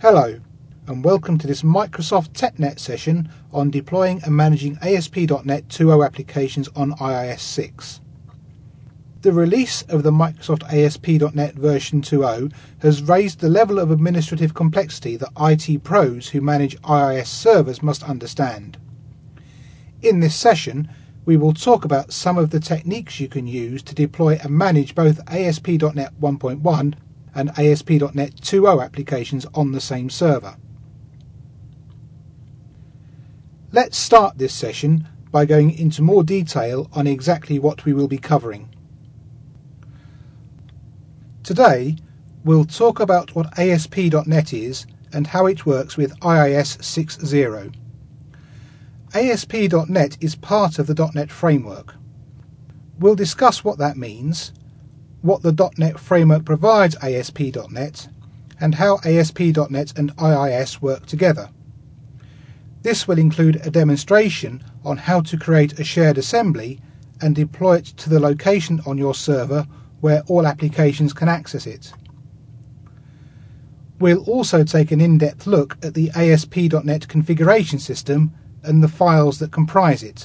Hello, and welcome to this Microsoft TechNet session on deploying and managing ASP.NET 2.0 applications on IIS 6. The release of the Microsoft ASP.NET version 2.0 has raised the level of administrative complexity that IT pros who manage IIS servers must understand. In this session, we will talk about some of the techniques you can use to deploy and manage both ASP.NET 1.1 and ASP.NET 2.0 applications on the same server. Let's start this session by going into more detail on exactly what we will be covering. Today, we'll talk about what ASP.NET is and how it works with IIS 6.0. ASP.NET is part of the .NET framework. We'll discuss what that means, what the .NET framework provides ASP.NET, and how ASP.NET and IIS work together. This will include a demonstration on how to create a shared assembly and deploy it to the location on your server where all applications can access it. We'll also take an in-depth look at the ASP.NET configuration system and the files that comprise it.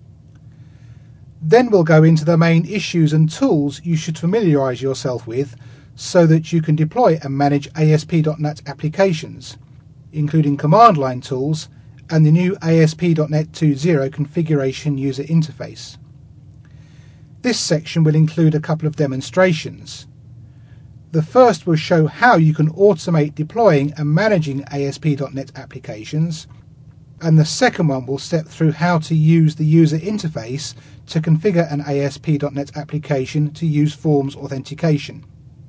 Then we'll go into the main issues and tools you should familiarise yourself with so that you can deploy and manage ASP.NET applications, including command line tools and the new ASP.NET 2.0 configuration user interface. This section will include a couple of demonstrations. The first will show how you can automate deploying and managing ASP.NET applications, and the second one will step through how to use the user interface to configure an ASP.NET application to use forms authentication.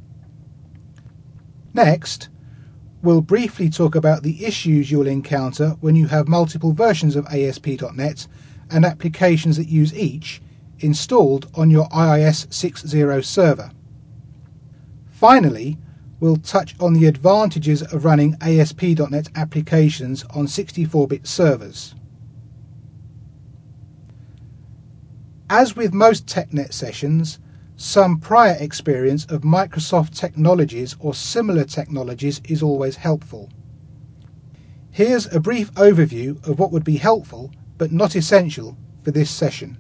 Next, we'll briefly talk about the issues you'll encounter when you have multiple versions of ASP.NET and applications that use each installed on your IIS 6.0 server. Finally, we'll touch on the advantages of running ASP.NET applications on 64-bit servers. As with most TechNet sessions, some prior experience of Microsoft technologies or similar technologies is always helpful. Here's a brief overview of what would be helpful but not essential for this session.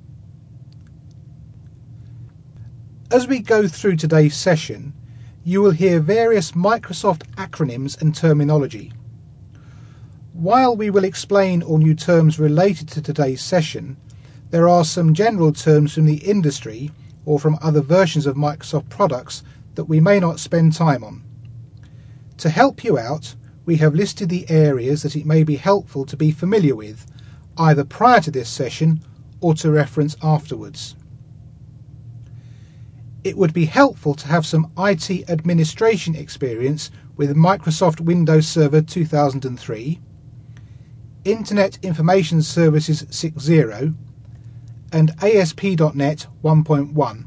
As we go through today's session, you will hear various Microsoft acronyms and terminology. While we will explain all new terms related to today's session, there are some general terms from the industry or from other versions of Microsoft products that we may not spend time on. To help you out, we have listed the areas that it may be helpful to be familiar with, either prior to this session or to reference afterwards. It would be helpful to have some IT administration experience with Microsoft Windows Server 2003, Internet Information Services 6.0, and ASP.NET 1.1.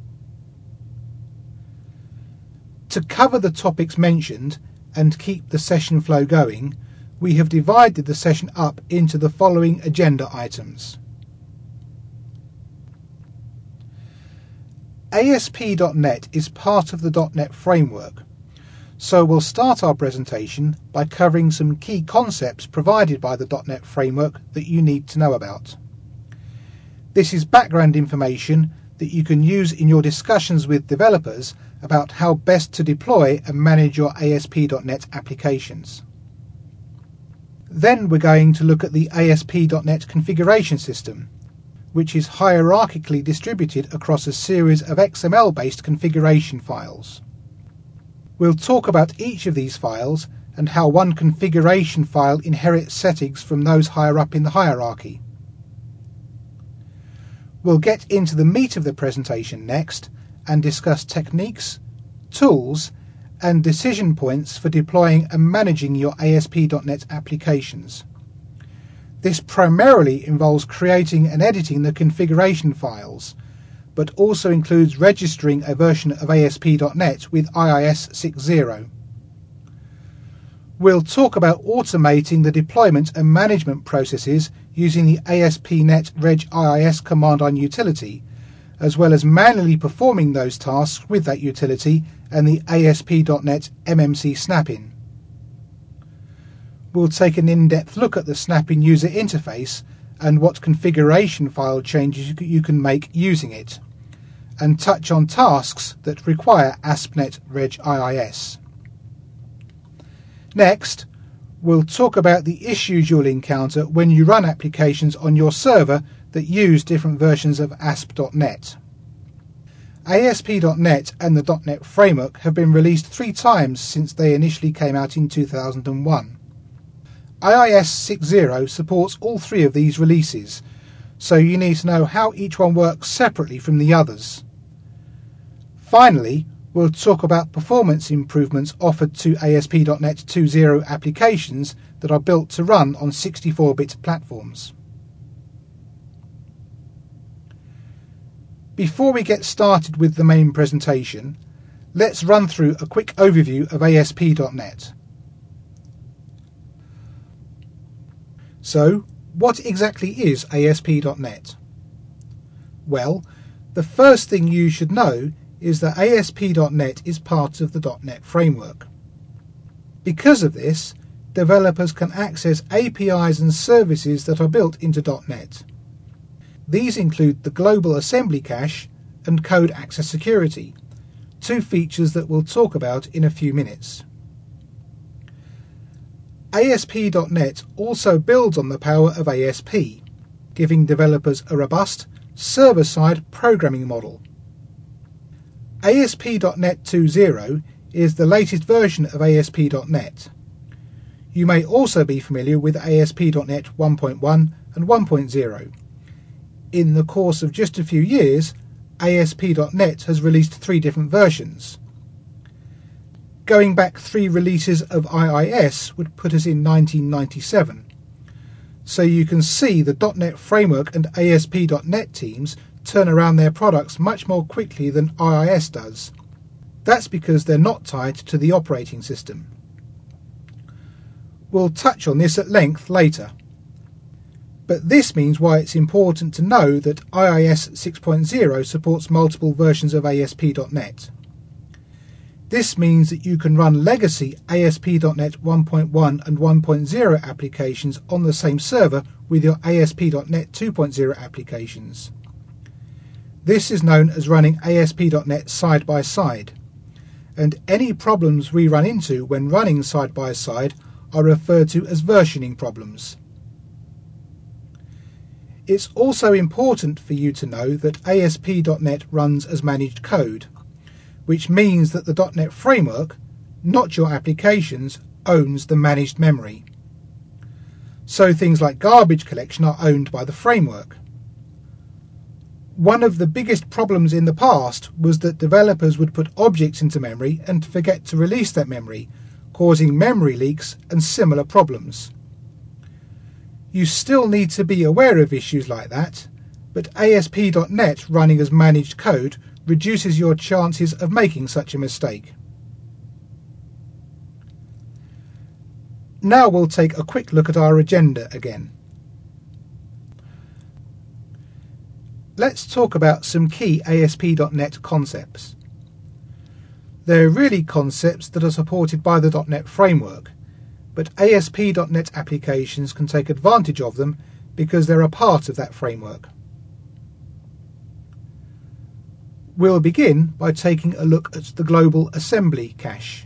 To cover the topics mentioned and keep the session flow going, we have divided the session up into the following agenda items. ASP.NET is part of the .NET framework, so we'll start our presentation by covering some key concepts provided by the .NET framework that you need to know about. This is background information that you can use in your discussions with developers about how best to deploy and manage your ASP.NET applications. Then we're going to look at the ASP.NET configuration system, which is hierarchically distributed across a series of XML-based configuration files. We'll talk about each of these files and how one configuration file inherits settings from those higher up in the hierarchy. We'll get into the meat of the presentation next and discuss techniques, tools, and decision points for deploying and managing your ASP.NET applications. This primarily involves creating and editing the configuration files, but also includes registering a version of ASP.NET with IIS 6.0. We'll talk about automating the deployment and management processes using the ASP.NET regiis command line utility, as well as manually performing those tasks with that utility and the ASP.NET MMC snap-in. we'll take an in-depth look at the Snap-in user interface and what configuration file changes you can make using it, and touch on tasks that require ASP.NET Reg IIS. Next, we'll talk about the issues you'll encounter when you run applications on your server that use different versions of ASP.NET. ASP.NET and the .NET Framework have been released 3 times since they initially came out in 2001. IIS 6.0 supports all 3 of these releases, so you need to know how each one works separately from the others. Finally, we'll talk about performance improvements offered to ASP.NET 2.0 applications that are built to run on 64-bit platforms. Before we get started with the main presentation, let's run through a quick overview of ASP.NET. So, what exactly is ASP.NET? Well, the first thing you should know is that ASP.NET is part of the .NET Framework. Because of this, developers can access APIs and services that are built into .NET. These include the Global Assembly Cache and Code Access Security, 2 features that we'll talk about in a few minutes. ASP.NET also builds on the power of ASP, giving developers a robust, server-side programming model. ASP.NET 2.0 is the latest version of ASP.NET. You may also be familiar with ASP.NET 1.1 and 1.0. In the course of just a few years, ASP.NET has released 3 different versions. Going back 3 releases of IIS would put us in 1997. So you can see the .NET Framework and ASP.NET teams turn around their products much more quickly than IIS does. That's because they're not tied to the operating system. We'll touch on this at length later. But this means why it's important to know that IIS 6.0 supports multiple versions of ASP.NET. This means that you can run legacy ASP.NET 1.1 and 1.0 applications on the same server with your ASP.NET 2.0 applications. This is known as running ASP.NET side by side, and any problems we run into when running side by side are referred to as versioning problems. It's also important for you to know that ASP.NET runs as managed code, which means that the .NET Framework, not your applications, owns the managed memory. So things like garbage collection are owned by the framework. One of the biggest problems in the past was that developers would put objects into memory and forget to release that memory, causing memory leaks and similar problems. You still need to be aware of issues like that, but ASP.NET running as managed code reduces your chances of making such a mistake. Now we'll take a quick look at our agenda again. Let's talk about some key ASP.NET concepts. They're really concepts that are supported by the .NET Framework, but ASP.NET applications can take advantage of them because they're a part of that framework. We'll begin by taking a look at the Global Assembly Cache.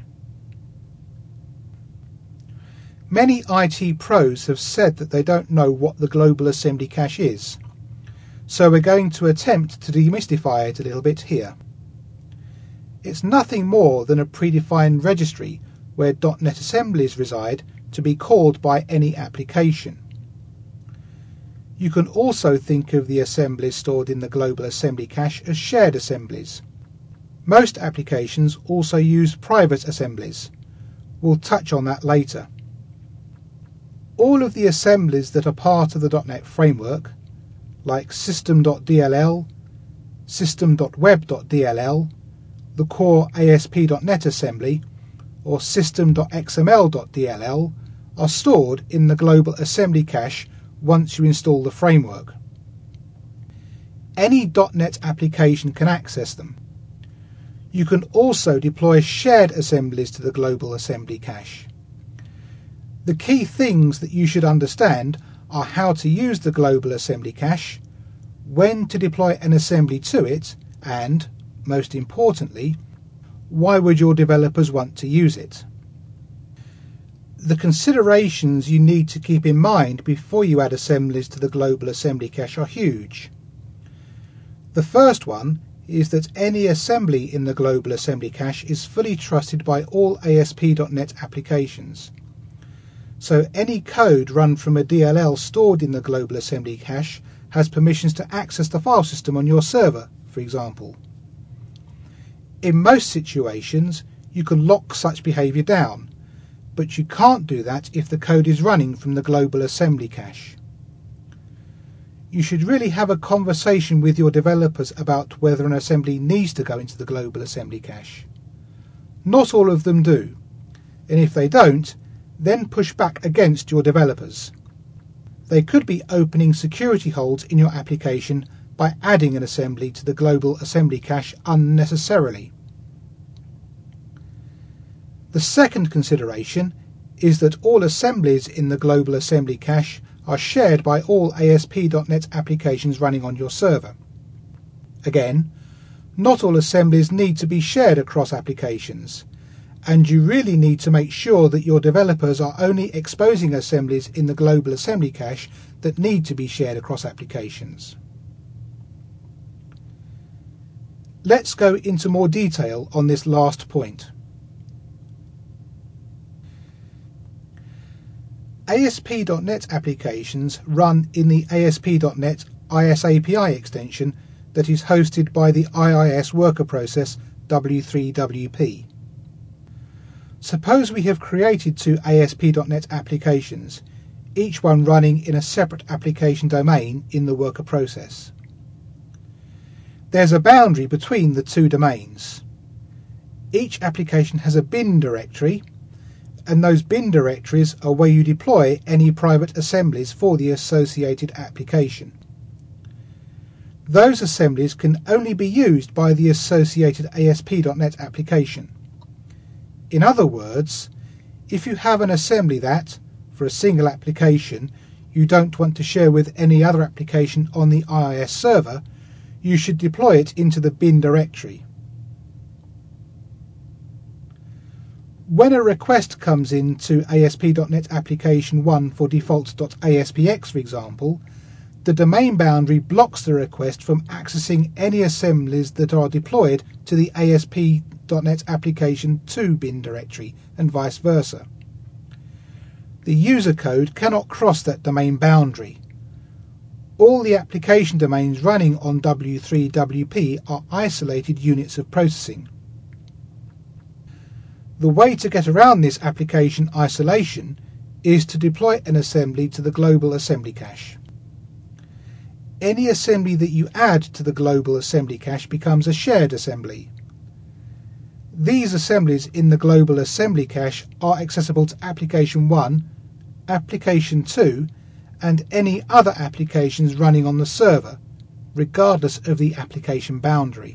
Many IT pros have said that they don't know what the Global Assembly Cache is, so we're going to attempt to demystify it a little bit here. It's nothing more than a predefined registry where .NET assemblies reside to be called by any application. You can also think of the assemblies stored in the Global Assembly Cache as shared assemblies. Most applications also use private assemblies. We'll touch on that later. All of the assemblies that are part of the .NET Framework, like system.dll, system.web.dll, the core ASP.NET assembly, or system.xml.dll, are stored in the Global Assembly Cache once you install the framework. Any .NET application can access them. You can also deploy shared assemblies to the Global Assembly Cache. The key things that you should understand are how to use the global assembly cache, when to deploy an assembly to it, and, most importantly, why would your developers want to use it. The considerations you need to keep in mind before you add assemblies to the global assembly cache are huge. The first one is that any assembly in the global assembly cache is fully trusted by all ASP.NET applications. So any code run from a DLL stored in the global assembly cache has permissions to access the file system on your server, for example. In most situations, you can lock such behavior down, but you can't do that if the code is running from the global assembly cache. You should really have a conversation with your developers about whether an assembly needs to go into the global assembly cache. Not all of them do, and if they don't, then push back against your developers. They could be opening security holes in your application by adding an assembly to the global assembly cache unnecessarily. The second consideration is that all assemblies in the global assembly cache are shared by all ASP.NET applications running on your server. Again, not all assemblies need to be shared across applications, and you really need to make sure that your developers are only exposing assemblies in the global assembly cache that need to be shared across applications. Let's go into more detail on this last point. ASP.NET applications run in the ASP.NET ISAPI extension that is hosted by the IIS worker process W3WP. Suppose we have created two ASP.NET applications, each one running in a separate application domain in the worker process. There's a boundary between the two domains. Each application has a bin directory, and those bin directories are where you deploy any private assemblies for the associated application. Those assemblies can only be used by the associated ASP.NET application. In other words, if you have an assembly that, for a single application, you don't want to share with any other application on the IIS server, you should deploy it into the bin directory. When a request comes into ASP.NET Application 1 for defaults.aspx, for example, the domain boundary blocks the request from accessing any assemblies that are deployed to the ASP.NET Application 2 bin directory, and vice versa. The user code cannot cross that domain boundary. All the application domains running on W3WP are isolated units of processing. The way to get around this application isolation is to deploy an assembly to the global assembly cache. Any assembly that you add to the global assembly cache becomes a shared assembly. These assemblies in the global assembly cache are accessible to Application 1, Application 2, and any other applications running on the server, regardless of the application boundary.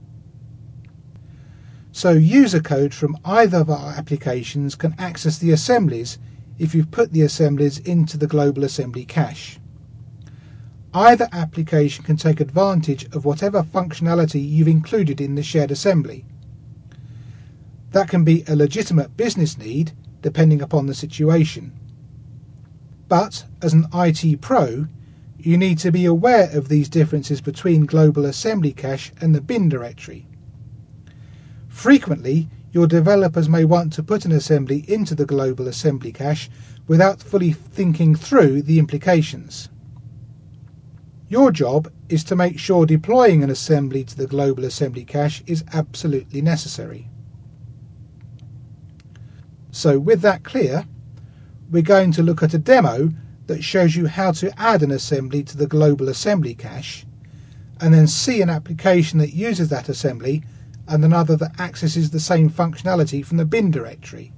So user code from either of our applications can access the assemblies if you've put the assemblies into the global assembly cache. Either application can take advantage of whatever functionality you've included in the shared assembly. That can be a legitimate business need, depending upon the situation. But, as an IT pro, you need to be aware of these differences between global assembly cache and the bin directory. Frequently, your developers may want to put an assembly into the global assembly cache without fully thinking through the implications. Your job is to make sure deploying an assembly to the global assembly cache is absolutely necessary. So with that clear, we're going to look at a demo that shows you how to add an assembly to the global assembly cache, and then see an application that uses that assembly and another that accesses the same functionality from the bin directory.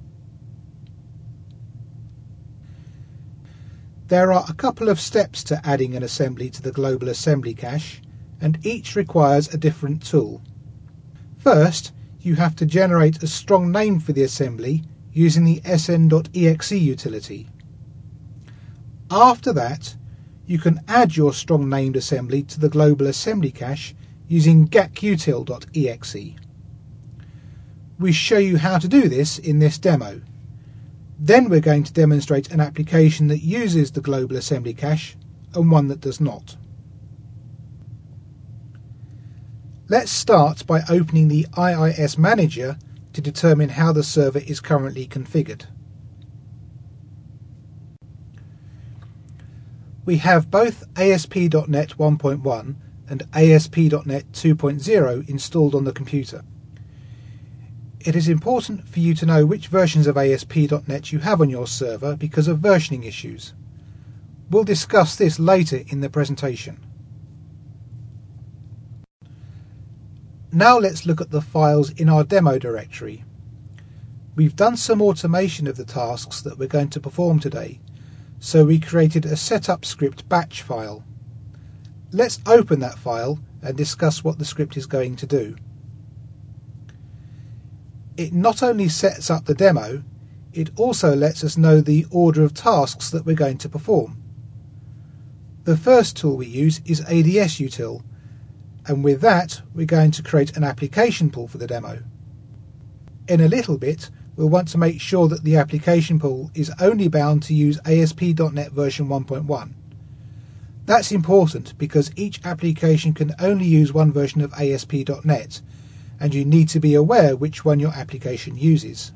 There are a couple of steps to adding an assembly to the global assembly cache, and each requires a different tool. First, you have to generate a strong name for the assembly using the sn.exe utility. After that, you can add your strong named assembly to the global assembly cache using gakutil.exe. We show you how to do this in this demo. Then we're going to demonstrate an application that uses the global assembly cache and one that does not. Let's start by opening the IIS Manager to determine how the server is currently configured. We have both ASP.NET 1.1 and ASP.NET 2.0 installed on the computer. It is important for you to know which versions of ASP.NET you have on your server because of versioning issues. We'll discuss this later in the presentation. Now let's look at the files in our demo directory. We've done some automation of the tasks that we're going to perform today, so we created a setup script batch file. Let's open that file and discuss what the script is going to do. It not only sets up the demo, it also lets us know the order of tasks that we're going to perform. The first tool we use is ADS-Util, and with that we're going to create an application pool for the demo. In a little bit we'll want to make sure that the application pool is only bound to use ASP.NET version 1.1. That's important because each application can only use one version of ASP.NET, and you need to be aware which one your application uses.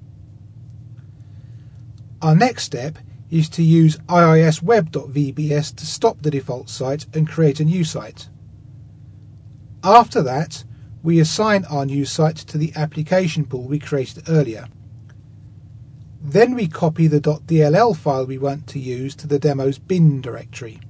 Our next step is to use iisweb.vbs to stop the default site and create a new site. After that, we assign our new site to the application pool we created earlier. Then we copy the .dll file we want to use to the demo's bin directory.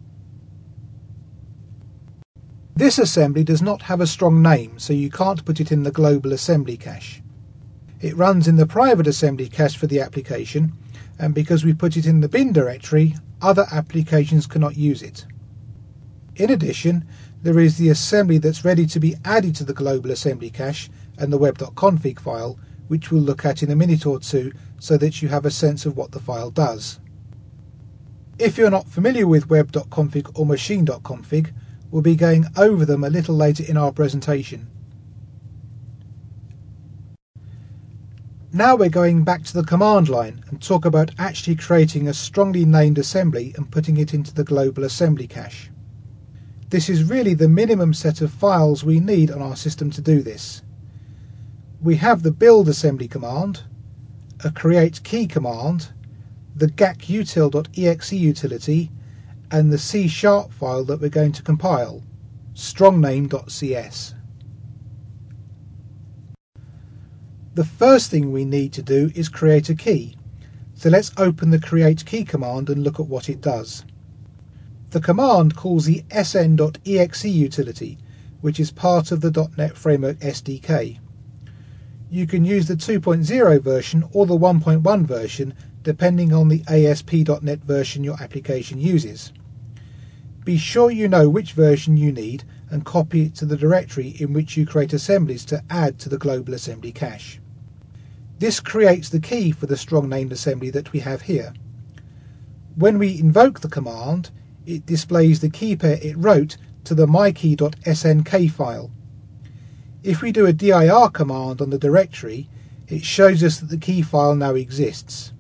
This assembly does not have a strong name, so you can't put it in the global assembly cache. It runs in the private assembly cache for the application, and because we put it in the bin directory, other applications cannot use it. In addition, there is the assembly that's ready to be added to the global assembly cache and the web.config file, which we'll look at in a minute or two so that you have a sense of what the file does. If you're not familiar with web.config or machine.config, we'll be going over them a little later in our presentation. Now we're going back to the command line and talk about actually creating a strongly named assembly and putting it into the global assembly cache. This is really the minimum set of files we need on our system to do this. We have the build assembly command, a create key command, the gakutil.exe utility, and the C# file that we're going to compile, strongname.cs. The first thing we need to do is create a key, so let's open the create key command and look at what it does. The command calls the sn.exe utility, which is part of the .NET Framework SDK. You can use the 2.0 version or the 1.1 version depending on the ASP.NET version your application uses. Be sure you know which version you need and copy it to the directory in which you create assemblies to add to the global assembly cache. This creates the key for the strong named assembly that we have here. When we invoke the command, it displays the key pair it wrote to the mykey.snk file. If we do a dir command on the directory, it shows us that the key file now exists.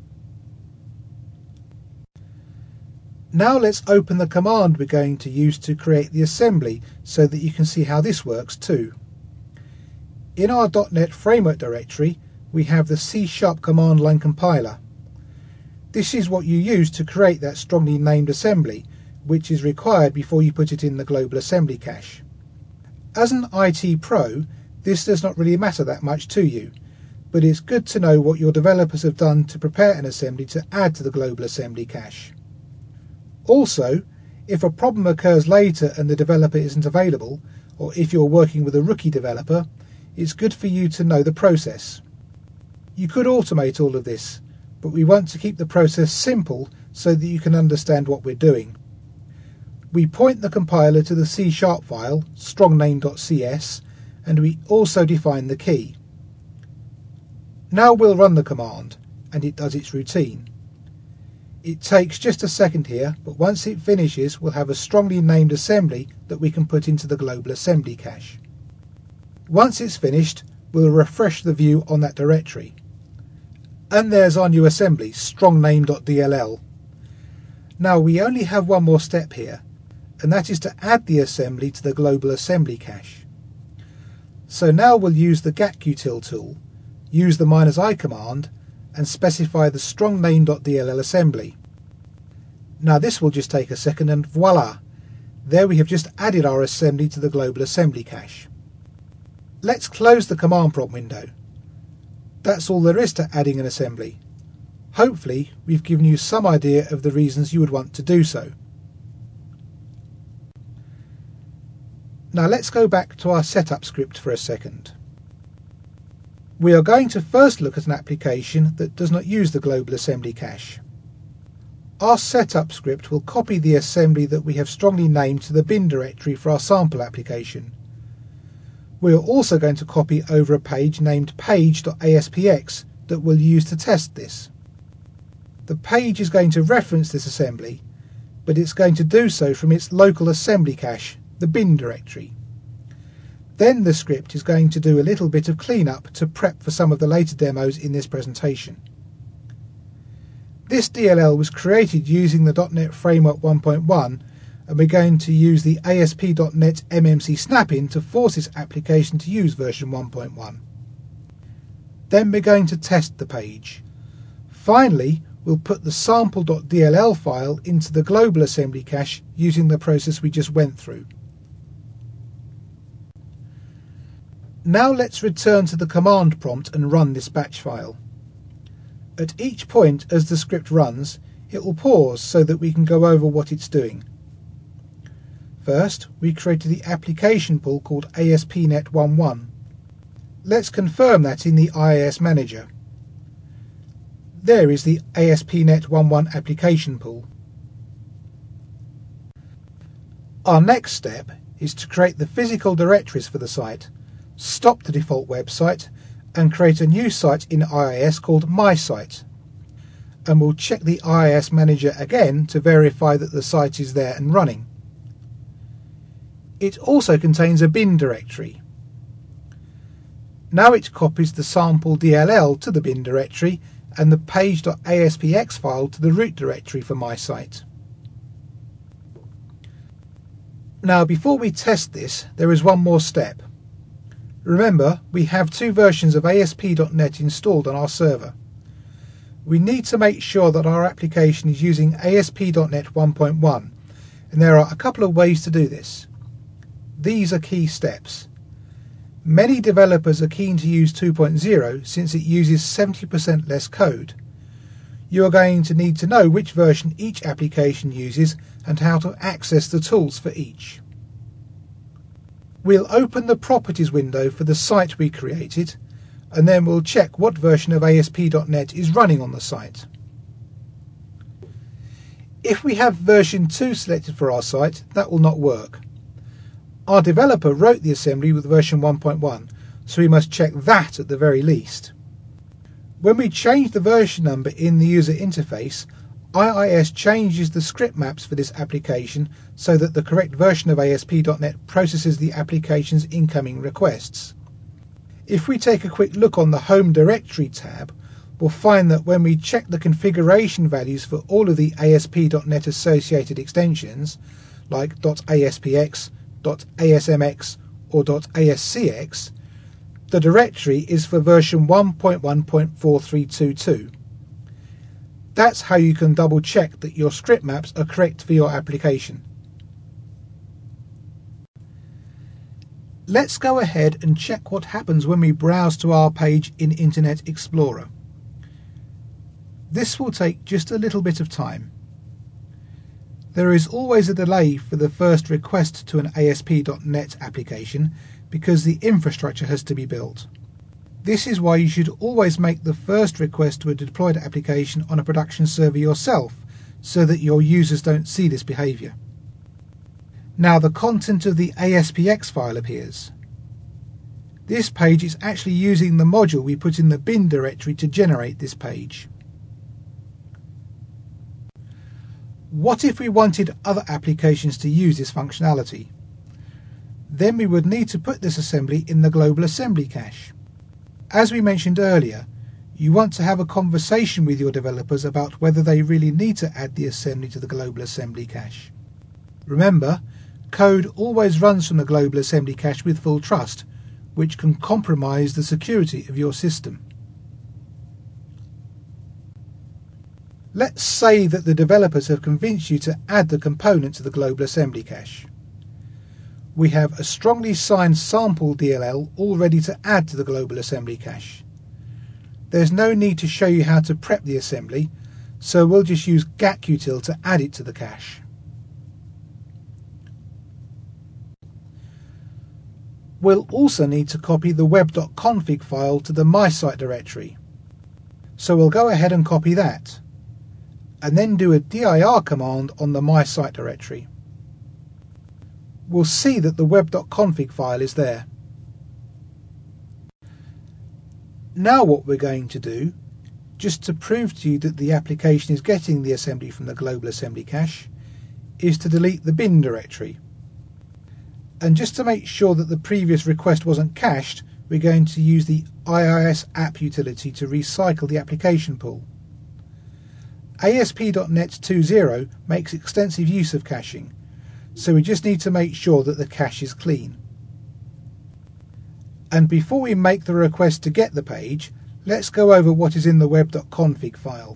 Now let's open the command we're going to use to create the assembly so that you can see how this works too. In our .NET Framework directory, we have the C# command line compiler. This is what you use to create that strongly named assembly, which is required before you put it in the global assembly cache. As an IT pro, this does not really matter that much to you, but it's good to know what your developers have done to prepare an assembly to add to the global assembly cache. Also, if a problem occurs later and the developer isn't available, or if you're working with a rookie developer, it's good for you to know the process. You could automate all of this, but we want to keep the process simple so that you can understand what we're doing. We point the compiler to the C# file, strongname.cs, and we also define the key. Now we'll run the command, and it does its routine. It takes just a second here, but once it finishes we'll have a strongly named assembly that we can put into the global assembly cache. Once it's finished, we'll refresh the view on that directory. And there's our new assembly, strongname.dll. Now we only have one more step here, and that is to add the assembly to the global assembly cache. So now we'll use the gatutil tool, use the -i command, and specify the strongname.dll assembly. Now this will just take a second, and voila! There we have just added our assembly to the global assembly cache. Let's close the command prompt window. That's all there is to adding an assembly. Hopefully we've given you some idea of the reasons you would want to do so. Now let's go back to our setup script for a second. We are going to first look at an application that does not use the global assembly cache. Our setup script will copy the assembly that we have strongly named to the bin directory for our sample application. We are also going to copy over a page named page.aspx that we'll use to test this. The page is going to reference this assembly, but it's going to do so from its local assembly cache, the bin directory. Then the script is going to do a little bit of cleanup to prep for some of the later demos in this presentation. This DLL was created using the .NET Framework 1.1, and we're going to use the ASP.NET MMC snap-in to force this application to use version 1.1. Then we're going to test the page. Finally, we'll put the sample.dll file into the global assembly cache using the process we just went through. Now let's return to the command prompt and run this batch file. At each point as the script runs, it will pause so that we can go over what it's doing. First, we created the application pool called ASP.NET11. Let's confirm that in the IIS Manager. There is the ASP.NET11 application pool. Our next step is to create the physical directories for the site, stop the default website, and create a new site in IIS called MySite. And we'll check the IIS Manager again to verify that the site is there and running. It also contains a bin directory. Now it copies the sample DLL to the bin directory and the page.aspx file to the root directory for MySite. Now before we test this, there is one more step. Remember, we have two versions of ASP.NET installed on our server. We need to make sure that our application is using ASP.NET 1.1, and there are a couple of ways to do this. These are key steps. Many developers are keen to use 2.0 since it uses 70% less code. You are going to need to know which version each application uses and how to access the tools for each. We'll open the properties window for the site we created, and then we'll check what version of ASP.NET is running on the site. If we have version 2 selected for our site, that will not work. Our developer wrote the assembly with version 1.1, so we must check that at the very least. When we change the version number in the user interface, IIS changes the script maps for this application so that the correct version of ASP.NET processes the application's incoming requests. If we take a quick look on the Home Directory tab, we'll find that when we check the configuration values for all of the ASP.NET associated extensions, like .aspx, .asmx or .ascx, the directory is for version 1.1.4322. That's how you can double check that your script maps are correct for your application. Let's go ahead and check what happens when we browse to our page in Internet Explorer. This will take just a little bit of time. There is always a delay for the first request to an ASP.NET application because the infrastructure has to be built. This is why you should always make the first request to a deployed application on a production server yourself, so that your users don't see this behavior. Now the content of the ASPX file appears. This page is actually using the module we put in the bin directory to generate this page. What if we wanted other applications to use this functionality? Then we would need to put this assembly in the global assembly cache. As we mentioned earlier, you want to have a conversation with your developers about whether they really need to add the assembly to the global assembly cache. Remember, code always runs from the global assembly cache with full trust, which can compromise the security of your system. Let's say that the developers have convinced you to add the component to the global assembly cache. We have a strongly signed sample DLL all ready to add to the global assembly cache. There's no need to show you how to prep the assembly, so we'll just use gacutil to add it to the cache. We'll also need to copy the web.config file to the MySite directory. So we'll go ahead and copy that, and then do a dir command on the MySite directory. We'll see that the web.config file is there. Now what we're going to do, just to prove to you that the application is getting the assembly from the global assembly cache, is to delete the bin directory. And just to make sure that the previous request wasn't cached, we're going to use the IIS app utility to recycle the application pool. ASP.NET 2.0 makes extensive use of caching, so we just need to make sure that the cache is clean. And before we make the request to get the page, let's go over what is in the web.config file.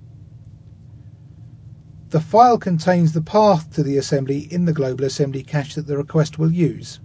The file contains the path to the assembly in the global assembly cache that the request will use.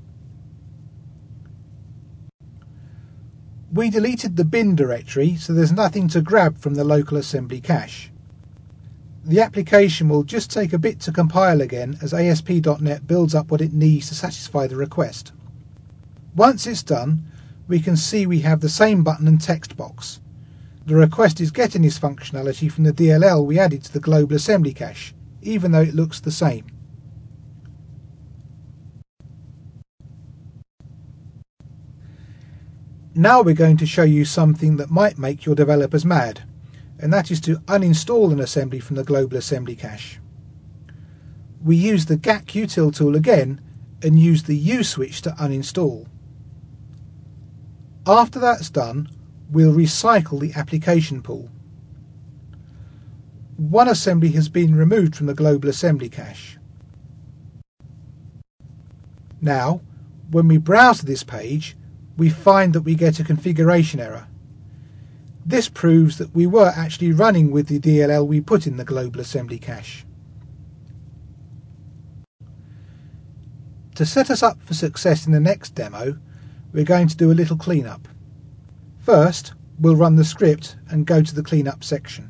We deleted the bin directory, so there's nothing to grab from the local assembly cache. The application will just take a bit to compile again as ASP.NET builds up what it needs to satisfy the request. Once it's done, we can see we have the same button and text box. The request is getting this functionality from the DLL we added to the global assembly cache, even though it looks the same. Now we're going to show you something that might make your developers mad, and that is to uninstall an assembly from the global assembly cache. We use the gacutil tool again and use the U switch to uninstall. After that's done, we'll recycle the application pool. One assembly has been removed from the global assembly cache. Now, when we browse this page, we find that we get a configuration error. This proves that we were actually running with the DLL we put in the global assembly cache. To set us up for success in the next demo, we're going to do a little cleanup. First, we'll run the script and go to the cleanup section.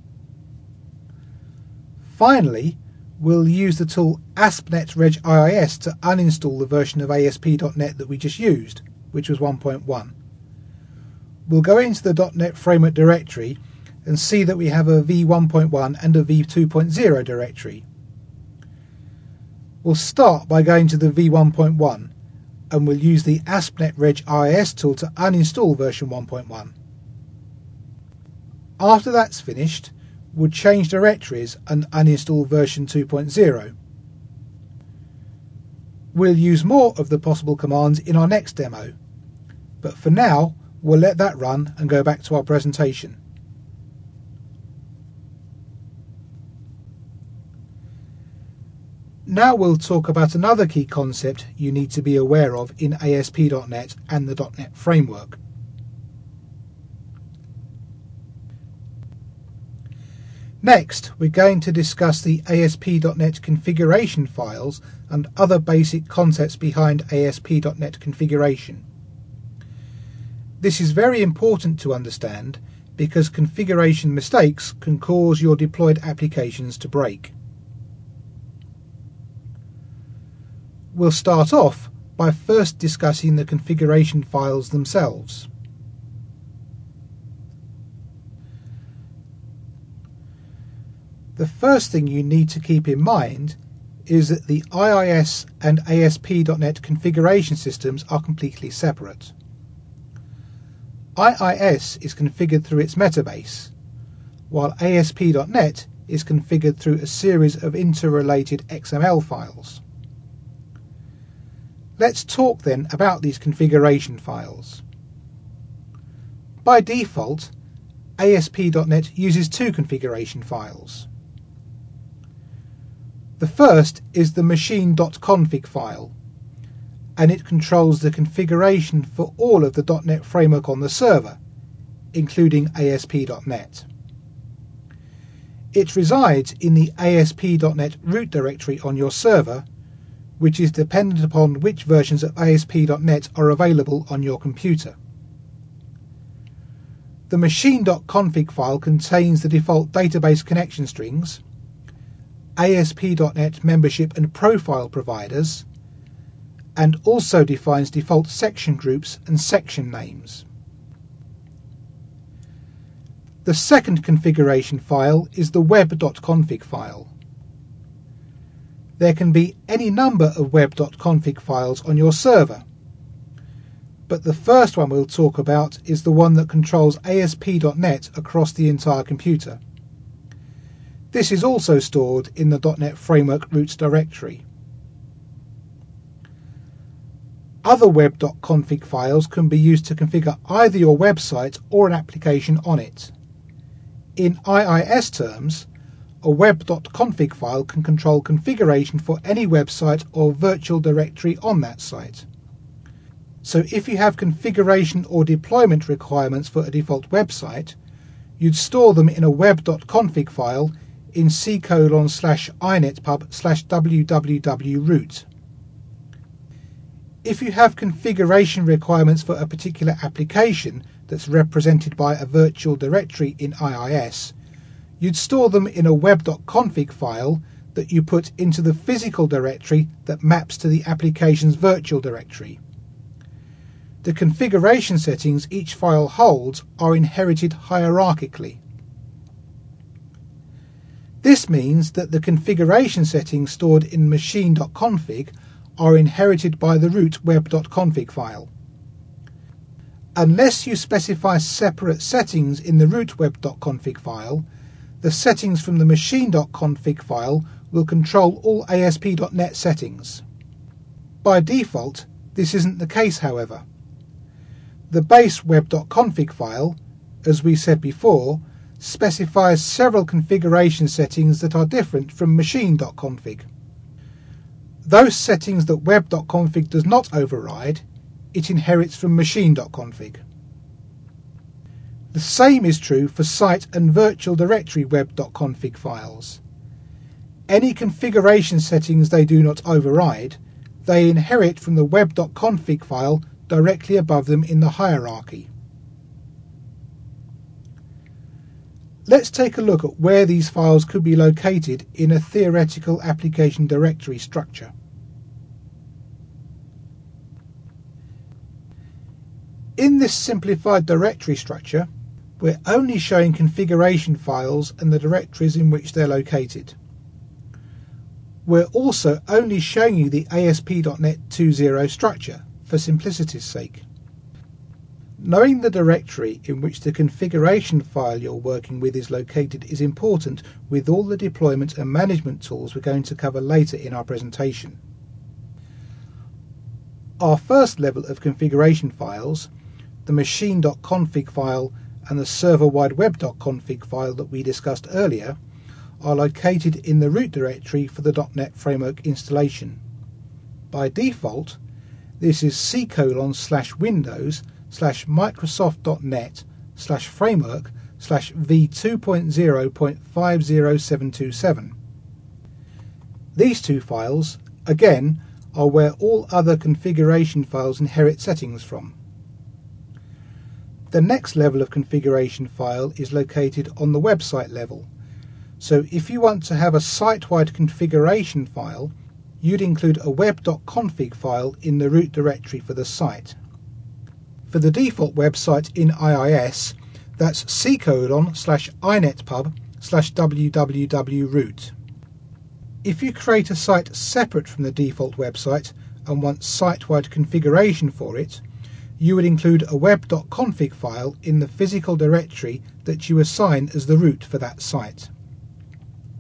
Finally, we'll use the tool ASP.NET Reg IIS to uninstall the version of ASP.NET that we just used, which was 1.1. We'll go into the .NET Framework directory and see that we have a v1.1 and a v2.0 directory. We'll start by going to the v1.1 and we'll use the ASP.NET Reg IIS tool to uninstall version 1.1. After that's finished, we'll change directories and uninstall version 2.0. We'll use more of the possible commands in our next demo, but for now we'll let that run and go back to our presentation. Now we'll talk about another key concept you need to be aware of in ASP.NET and the .NET Framework. Next, we're going to discuss the ASP.NET configuration files and other basic concepts behind ASP.NET configuration. This is very important to understand because configuration mistakes can cause your deployed applications to break. We'll start off by first discussing the configuration files themselves. The first thing you need to keep in mind is that the IIS and ASP.NET configuration systems are completely separate. IIS is configured through its metabase, while ASP.NET is configured through a series of interrelated XML files. Let's talk then about these configuration files. By default, ASP.NET uses two configuration files. The first is the machine.config file, and it controls the configuration for all of the .NET framework on the server, including ASP.NET. It resides in the ASP.NET root directory on your server, which is dependent upon which versions of ASP.NET are available on your computer. The machine.config file contains the default database connection strings, ASP.NET membership and profile providers, and also defines default section groups and section names. The second configuration file is the web.config file. There can be any number of web.config files on your server, but the first one we'll talk about is the one that controls ASP.NET across the entire computer. This is also stored in the .NET Framework root directory. Other web.config files can be used to configure either your website or an application on it. In IIS terms, a web.config file can control configuration for any website or virtual directory on that site. So if you have configuration or deployment requirements for a default website, you'd store them in a web.config file in c:/inetpub/www root. If you have configuration requirements for a particular application that's represented by a virtual directory in IIS, you'd store them in a web.config file that you put into the physical directory that maps to the application's virtual directory. The configuration settings each file holds are inherited hierarchically. This means that the configuration settings stored in machine.config are inherited by the root web.config file. Unless you specify separate settings in the root web.config file, the settings from the machine.config file will control all ASP.NET settings. By default, this isn't the case, however. The base web.config file, as we said before, specifies several configuration settings that are different from machine.config. Those settings that web.config does not override, it inherits from machine.config. The same is true for site and virtual directory web.config files. Any configuration settings they do not override, they inherit from the web.config file directly above them in the hierarchy. Let's take a look at where these files could be located in a theoretical application directory structure. In this simplified directory structure, we're only showing configuration files and the directories in which they're located. We're also only showing you the ASP.NET 2.0 structure for simplicity's sake. Knowing the directory in which the configuration file you're working with is located is important with all the deployment and management tools we're going to cover later in our presentation. Our first level of configuration files, the machine.config file and the server-wide web.config file that we discussed earlier, are located in the root directory for the .NET Framework installation. By default, this is c:/windows/microsoft.net/framework/v2.0.50727. These two files, again, are where all other configuration files inherit settings from. The next level of configuration file is located on the website level. So if you want to have a site-wide configuration file, you'd include a web.config file in the root directory for the site. For the default website in IIS, that's c:/inetpub/www root. If you create a site separate from the default website and want site-wide configuration for it, you would include a web.config file in the physical directory that you assign as the root for that site.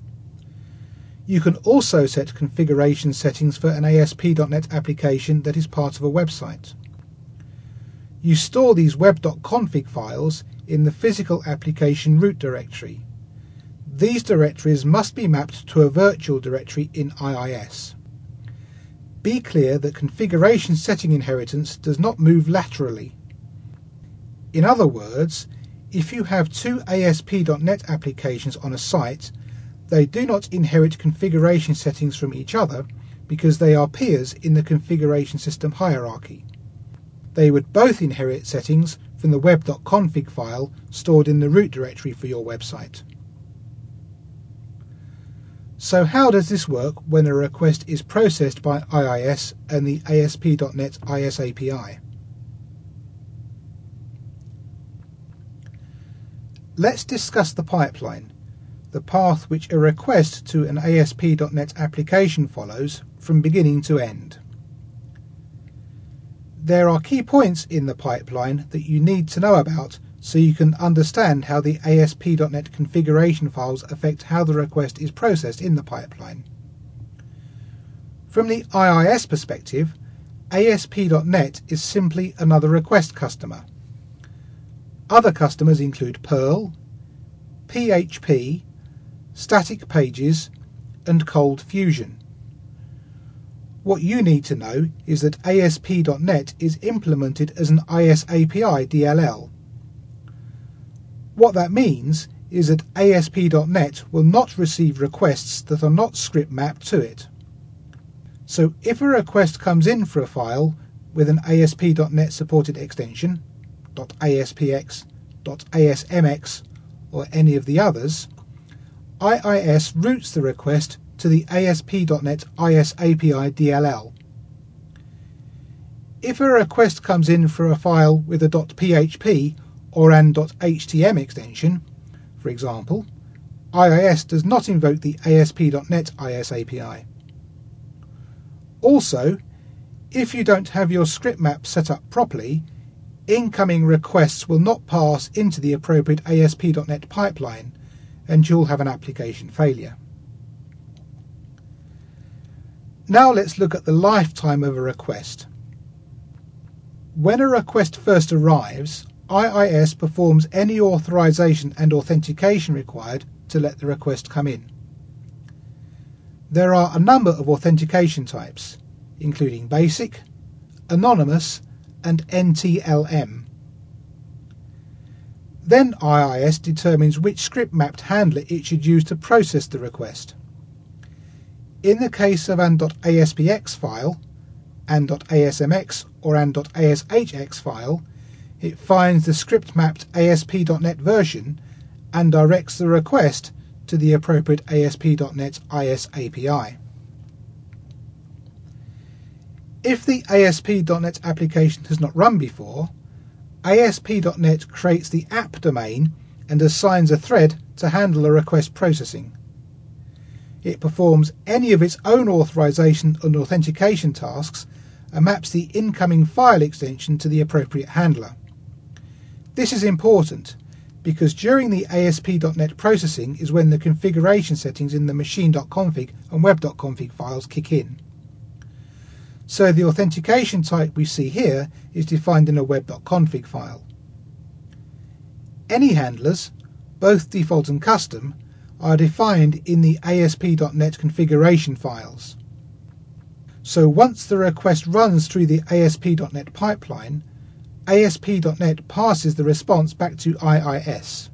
You can also set configuration settings for an ASP.NET application that is part of a website. You store these web.config files in the physical application root directory. These directories must be mapped to a virtual directory in IIS. Be clear that configuration setting inheritance does not move laterally. In other words, if you have two ASP.NET applications on a site, they do not inherit configuration settings from each other because they are peers in the configuration system hierarchy. They would both inherit settings from the web.config file stored in the root directory for your website. So how does this work when a request is processed by IIS and the ASP.NET IS API? Let's discuss the pipeline, the path which a request to an ASP.NET application follows from beginning to end. There are key points in the pipeline that you need to know about so you can understand how the ASP.NET configuration files affect how the request is processed in the pipeline. From the IIS perspective, ASP.NET is simply another request customer. Other customers include Perl, PHP, Static Pages, and Cold Fusion. What you need to know is that ASP.NET is implemented as an IS API DLL. What that means is that ASP.NET will not receive requests that are not script mapped to it. So if a request comes in for a file with an ASP.NET supported extension, .aspx, .asmx, or any of the others, IIS routes the request to the ASP.NET IS API DLL. If a request comes in for a file with a .php or an .htm extension, for example, IIS does not invoke the ASP.NET IS API. Also, if you don't have your script map set up properly, incoming requests will not pass into the appropriate ASP.NET pipeline, and you'll have an application failure. Now let's look at the lifetime of a request. When a request first arrives, IIS performs any authorization and authentication required to let the request come in. There are a number of authentication types, including basic, anonymous, and NTLM. Then IIS determines which script-mapped handler it should use to process the request. In the case of an .aspx file, an .asmx, or an .ashx file, it finds the script-mapped ASP.NET version and directs the request to the appropriate ASP.NET IS API. If the ASP.NET application has not run before, ASP.NET creates the app domain and assigns a thread to handle the request processing. It performs any of its own authorization and authentication tasks and maps the incoming file extension to the appropriate handler. This is important because during the ASP.NET processing is when the configuration settings in the machine.config and web.config files kick in. So the authentication type we see here is defined in a web.config file. Any handlers, both default and custom, are defined in the ASP.NET configuration files. So once the request runs through the ASP.NET pipeline, ASP.NET passes the response back to IIS.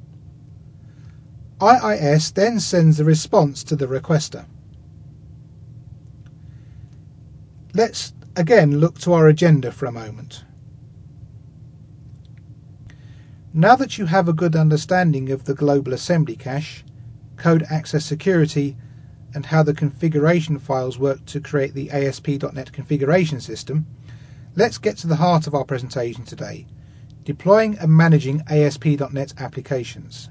IIS then sends the response to the requester. Let's again look to our agenda for a moment. Now that you have a good understanding of the global assembly cache, code access security, and how the configuration files work to create the ASP.NET configuration system, let's get to the heart of our presentation today, deploying and managing ASP.NET applications.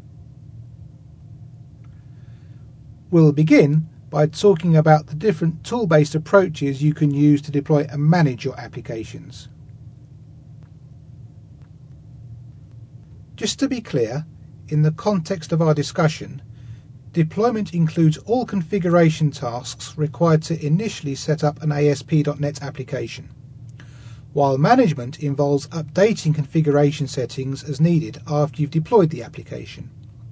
We'll begin by talking about the different tool-based approaches you can use to deploy and manage your applications. Just to be clear, in the context of our discussion, Deployment includes all configuration tasks required to initially set up an ASP.NET application, while management involves updating configuration settings as needed after you've deployed the application.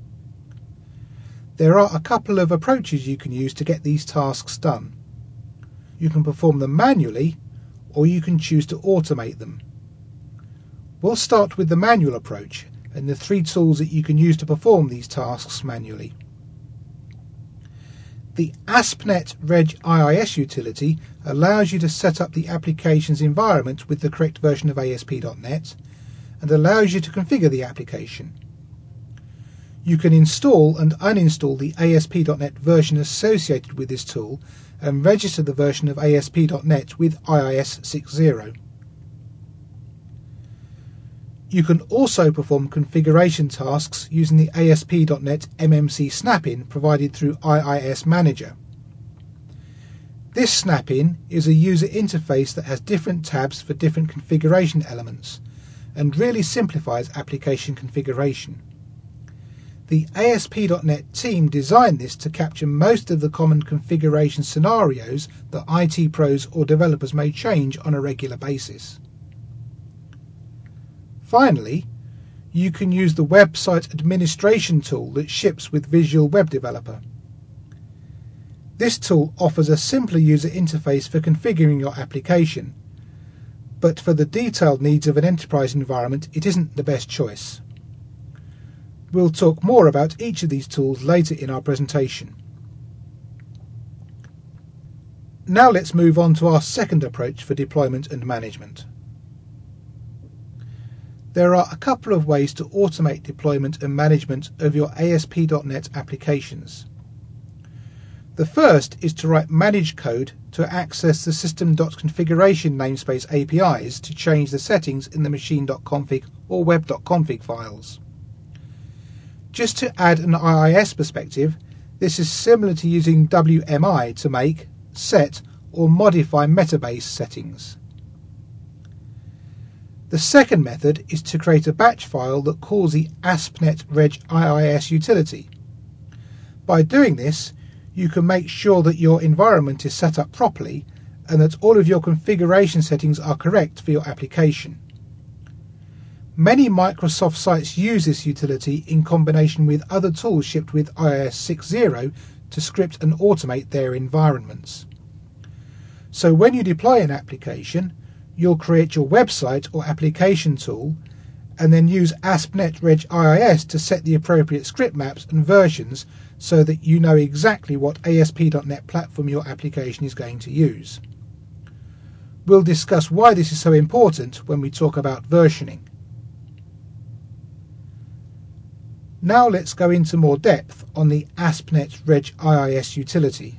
There are a couple of approaches you can use to get these tasks done. You can perform them manually, or you can choose to automate them. We'll start with the manual approach and the 3 tools that you can use to perform these tasks manually. The ASP.NET Reg IIS utility allows you to set up the application's environment with the correct version of ASP.NET and allows you to configure the application. You can install and uninstall the ASP.NET version associated with this tool and register the version of ASP.NET with IIS 6.0. You can also perform configuration tasks using the ASP.NET MMC snap-in provided through IIS Manager. This snap-in is a user interface that has different tabs for different configuration elements and really simplifies application configuration. The ASP.NET team designed this to capture most of the common configuration scenarios that IT pros or developers may change on a regular basis. Finally, you can use the website administration tool that ships with Visual Web Developer. This tool offers a simpler user interface for configuring your application, but for the detailed needs of an enterprise environment it isn't the best choice. We'll talk more about each of these tools later in our presentation. Now let's move on to our second approach for deployment and management. There are a couple of ways to automate deployment and management of your ASP.NET applications. The first is to write managed code to access the system.configuration namespace APIs to change the settings in the machine.config or web.config files. Just to add an IIS perspective, this is similar to using WMI to make, set, or modify metabase settings. The second method is to create a batch file that calls the ASP.NET Reg IIS utility. By doing this, you can make sure that your environment is set up properly and that all of your configuration settings are correct for your application. Many Microsoft sites use this utility in combination with other tools shipped with IIS 6.0 to script and automate their environments. So when you deploy an application, you'll create your website or application tool and then use ASP.NET Reg IIS to set the appropriate script maps and versions so that you know exactly what ASP.NET platform your application is going to use. We'll discuss why this is so important when we talk about versioning. Now let's go into more depth on the ASP.NET Reg IIS utility.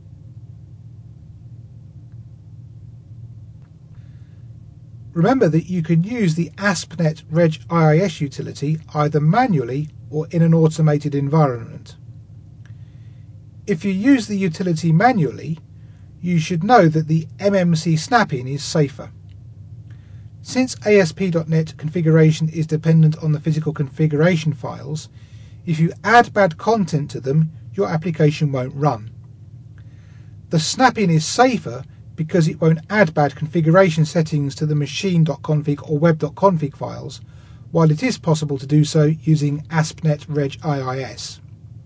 Remember that you can use the ASP.NET Reg IIS utility either manually or in an automated environment. If you use the utility manually, you should know that the MMC snap-in is safer. Since ASP.NET configuration is dependent on the physical configuration files, if you add bad content to them, your application won't run. The snap-in is safer because it won't add bad configuration settings to the machine.config or web.config files, while it is possible to do so using ASP.NET Reg IIS.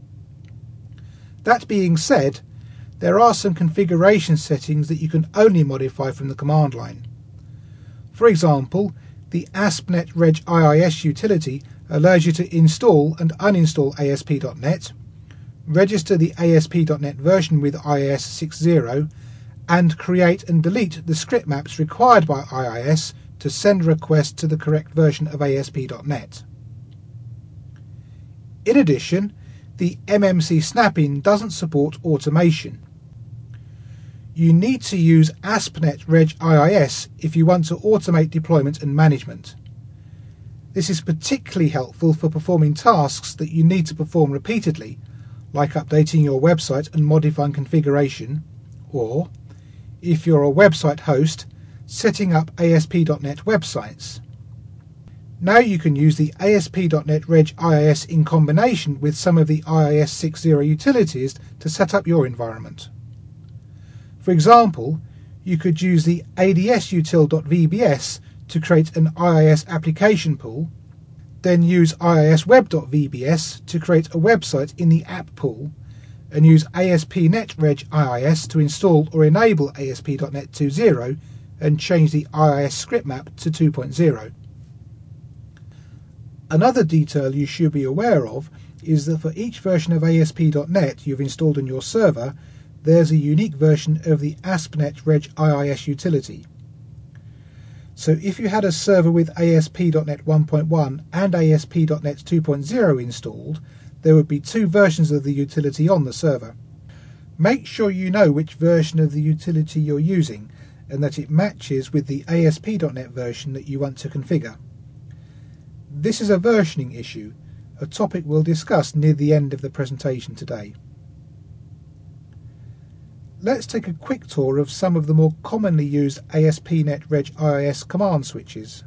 That being said, there are some configuration settings that you can only modify from the command line. For example, the ASP.NET Reg IIS utility allows you to install and uninstall ASP.NET, register the ASP.NET version with IIS 6.0, and create and delete the script maps required by IIS to send requests to the correct version of ASP.NET. In addition, the MMC snap-in doesn't support automation. You need to use ASP.NET Reg IIS if you want to automate deployment and management. This is particularly helpful for performing tasks that you need to perform repeatedly, like updating your website and modifying configuration, or, if you're a website host, setting up ASP.NET websites. Now you can use the ASP.NET Reg IIS in combination with some of the IIS 6.0 utilities to set up your environment. For example, you could use the adsutil.vbs to create an IIS application pool, then use iisweb.vbs to create a website in the app pool, and use ASP.NET Reg IIS to install or enable ASP.NET 2.0 and change the IIS script map to 2.0. Another detail you should be aware of is that for each version of ASP.NET you've installed on your server, there's a unique version of the ASP.NET Reg IIS utility. So if you had a server with ASP.NET 1.1 and ASP.NET 2.0 installed, there would be two versions of the utility on the server. Make sure you know which version of the utility you're using and that it matches with the ASP.NET version that you want to configure. This is a versioning issue, a topic we'll discuss near the end of the presentation today. Let's take a quick tour of some of the more commonly used ASP.NET Reg IIS command switches.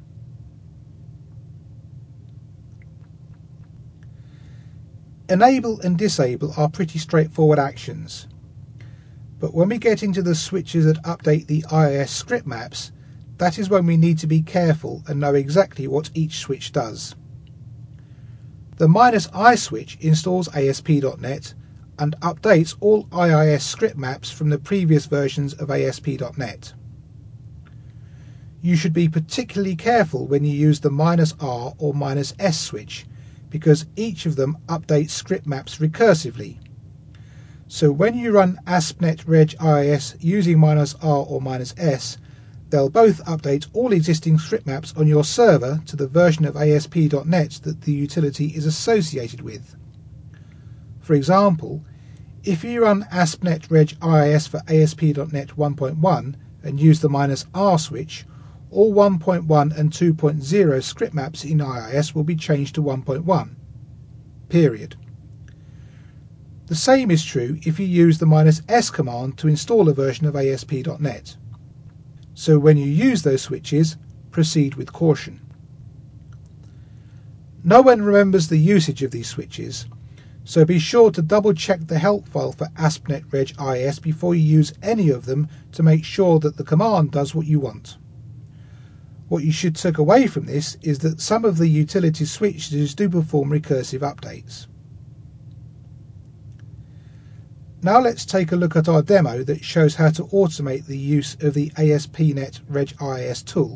Enable and disable are pretty straightforward actions, but when we get into the switches that update the IIS script maps, that is when we need to be careful and know exactly what each switch does. The -I switch installs ASP.NET and updates all IIS script maps from the previous versions of ASP.NET. You should be particularly careful when you use the -R or -S switch, because each of them updates script maps recursively. So when you run ASP.NET Reg IIS using -R or -S, they'll both update all existing script maps on your server to the version of ASP.NET that the utility is associated with. For example, if you run ASP.NET Reg IIS for ASP.NET 1.1 and use the -R switch, all 1.1 and 2.0 script maps in IIS will be changed to 1.1. Period. The same is true if you use the -S command to install a version of ASP.NET. So when you use those switches, proceed with caution. No one remembers the usage of these switches, so be sure to double check the help file for ASP.NET Reg IIS before you use any of them to make sure that the command does what you want. What you should take away from this is that some of the utility switches do perform recursive updates. Now let's take a look at our demo that shows how to automate the use of the ASP.NET Reg IIS tool.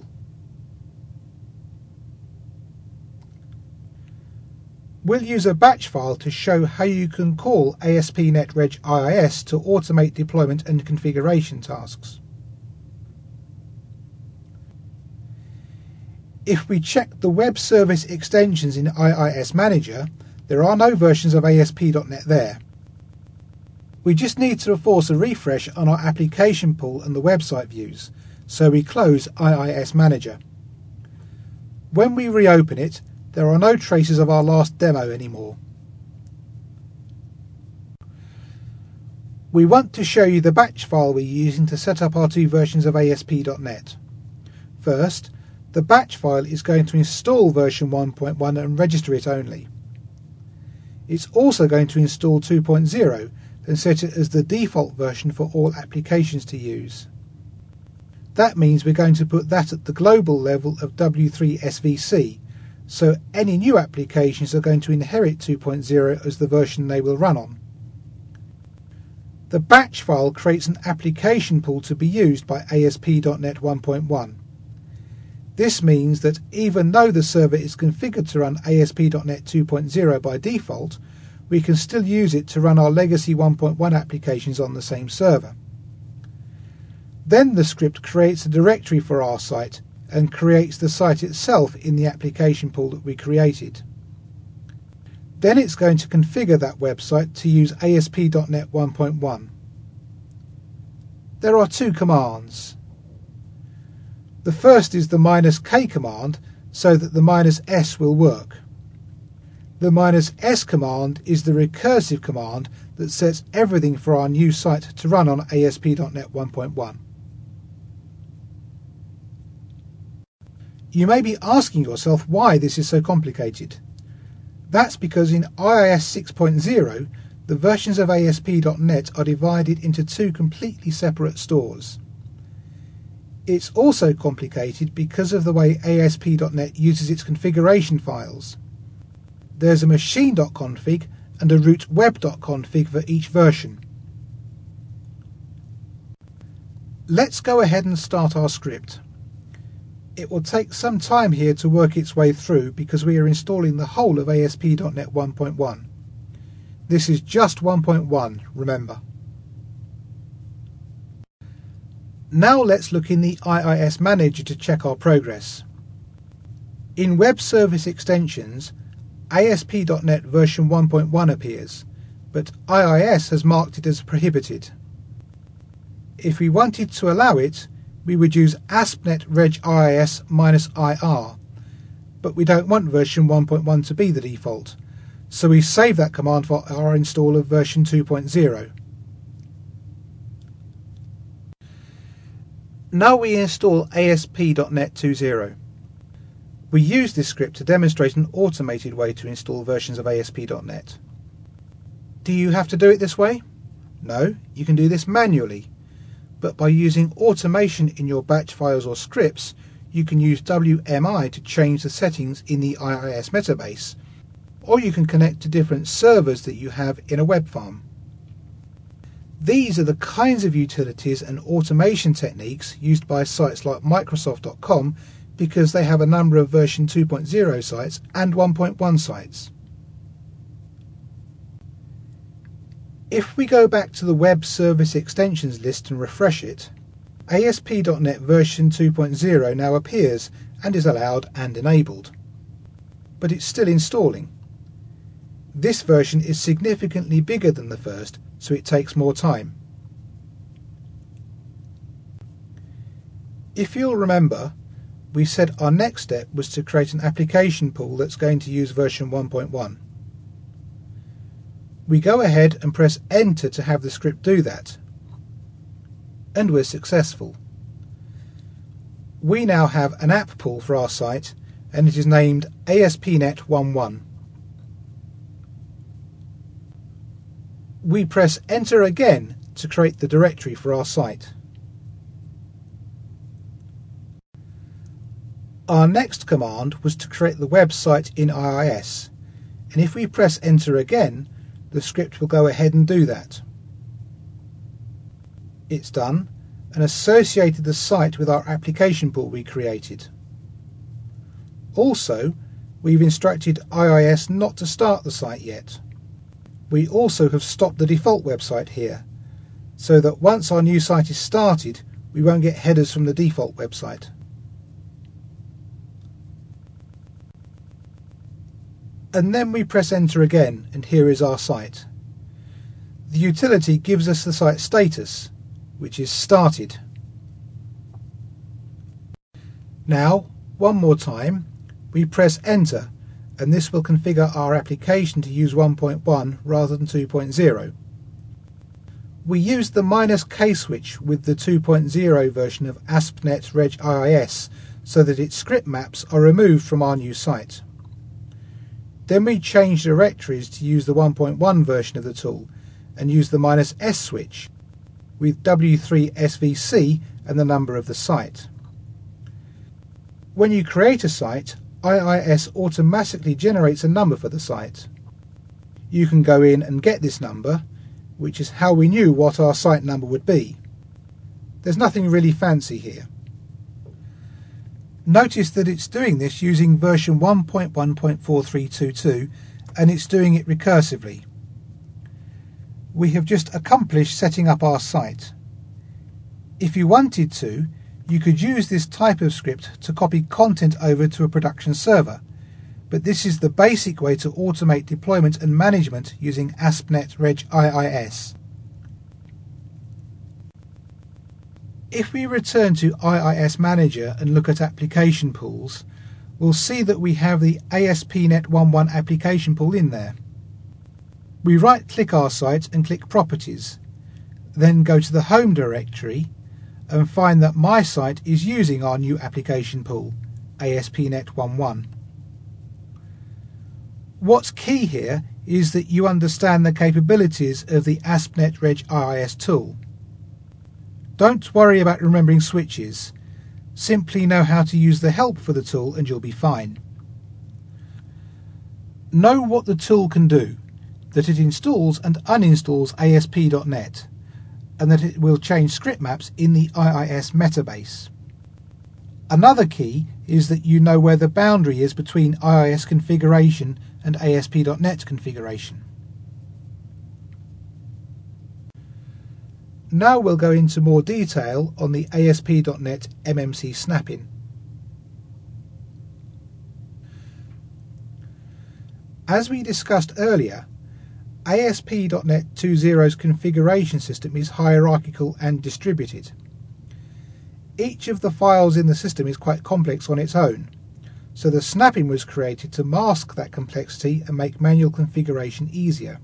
We'll use a batch file to show how you can call ASP.NET Reg IIS to automate deployment and configuration tasks. If we check the web service extensions in IIS Manager, there are no versions of ASP.NET there. We just need to force a refresh on our application pool and the website views, so we close IIS Manager. When we reopen it, there are no traces of our last demo anymore. We want to show you the batch file we're using to set up our two versions of ASP.NET. First, the batch file is going to install version 1.1 and register it only. It's also going to install 2.0 and set it as the default version for all applications to use. That means we're going to put that at the global level of W3 SVC, so any new applications are going to inherit 2.0 as the version they will run on. The batch file creates an application pool to be used by ASP.NET 1.1. This means that even though the server is configured to run ASP.NET 2.0 by default, we can still use it to run our legacy 1.1 applications on the same server. Then the script creates a directory for our site and creates the site itself in the application pool that we created. Then it's going to configure that website to use ASP.NET 1.1. There are two commands. The first is the -K command, so that the -S will work. The -S command is the recursive command that sets everything for our new site to run on ASP.NET 1.1. You may be asking yourself why this is so complicated. That's because in IIS 6.0, the versions of ASP.NET are divided into two completely separate stores. It's also complicated because of the way ASP.NET uses its configuration files. There's a machine.config and a root web.config for each version. Let's go ahead and start our script. It will take some time here to work its way through because we are installing the whole of ASP.NET 1.1. This is just 1.1, remember. Now let's look in the IIS Manager to check our progress. In Web Service Extensions, ASP.NET version 1.1 appears, but IIS has marked it as prohibited. If we wanted to allow it, we would use ASP.NET Reg IIS -IR, but we don't want version 1.1 to be the default, so we save that command for our install of version 2.0. Now we install ASP.NET 2.0. We use this script to demonstrate an automated way to install versions of ASP.NET. Do you have to do it this way? No, you can do this manually, but by using automation in your batch files or scripts, you can use WMI to change the settings in the IIS metabase, or you can connect to different servers that you have in a web farm. These are the kinds of utilities and automation techniques used by sites like Microsoft.com because they have a number of version 2.0 sites and 1.1 sites. If we go back to the Web Service Extensions list and refresh it, ASP.NET version 2.0 now appears and is allowed and enabled. But it's still installing. This version is significantly bigger than the first, so it takes more time. If you'll remember, we said our next step was to create an application pool that's going to use version 1.1. We go ahead and press Enter to have the script do that. And we're successful. We now have an app pool for our site, and it is named ASP.NET 1.1. We press Enter again to create the directory for our site. Our next command was to create the website in IIS, and if we press Enter again, the script will go ahead and do that. It's done and associated the site with our application pool we created. Also, we've instructed IIS not to start the site yet. We also have stopped the default website here, so that once our new site is started, we won't get headers from the default website. And then we press Enter again, and here is our site. The utility gives us the site status, which is started. Now, one more time, we press Enter, and this will configure our application to use 1.1 rather than 2.0. We used the "-k switch with the 2.0 version of ASP.NET Reg IIS so that its script maps are removed from our new site. Then we changed directories to use the 1.1 version of the tool and use the "-s switch with W3SVC and the number of the site. When you create a site, IIS automatically generates a number for the site. You can go in and get this number, which is how we knew what our site number would be. There's nothing really fancy here. Notice that it's doing this using version 1.1.4322 and it's doing it recursively. We have just accomplished setting up our site. If you wanted to, you could use this type of script to copy content over to a production server, but this is the basic way to automate deployment and management using ASP.NET Reg IIS. If we return to IIS Manager and look at application pools, we'll see that we have the ASP.NET 1.1 application pool in there. We right-click our site and click Properties, then go to the Home directory and find that my site is using our new application pool, ASP.NET 1.1. What's key here is that you understand the capabilities of the ASP.NET Reg IIS tool. Don't worry about remembering switches, simply know how to use the help for the tool and you'll be fine. Know what the tool can do, that it installs and uninstalls ASP.NET, and that it will change script maps in the IIS metabase. Another key is that you know where the boundary is between IIS configuration and ASP.NET configuration. Now we'll go into more detail on the ASP.NET MMC snap-in. As we discussed earlier, ASP.NET 2.0's configuration system is hierarchical and distributed. Each of the files in the system is quite complex on its own, so the snap-in was created to mask that complexity and make manual configuration easier.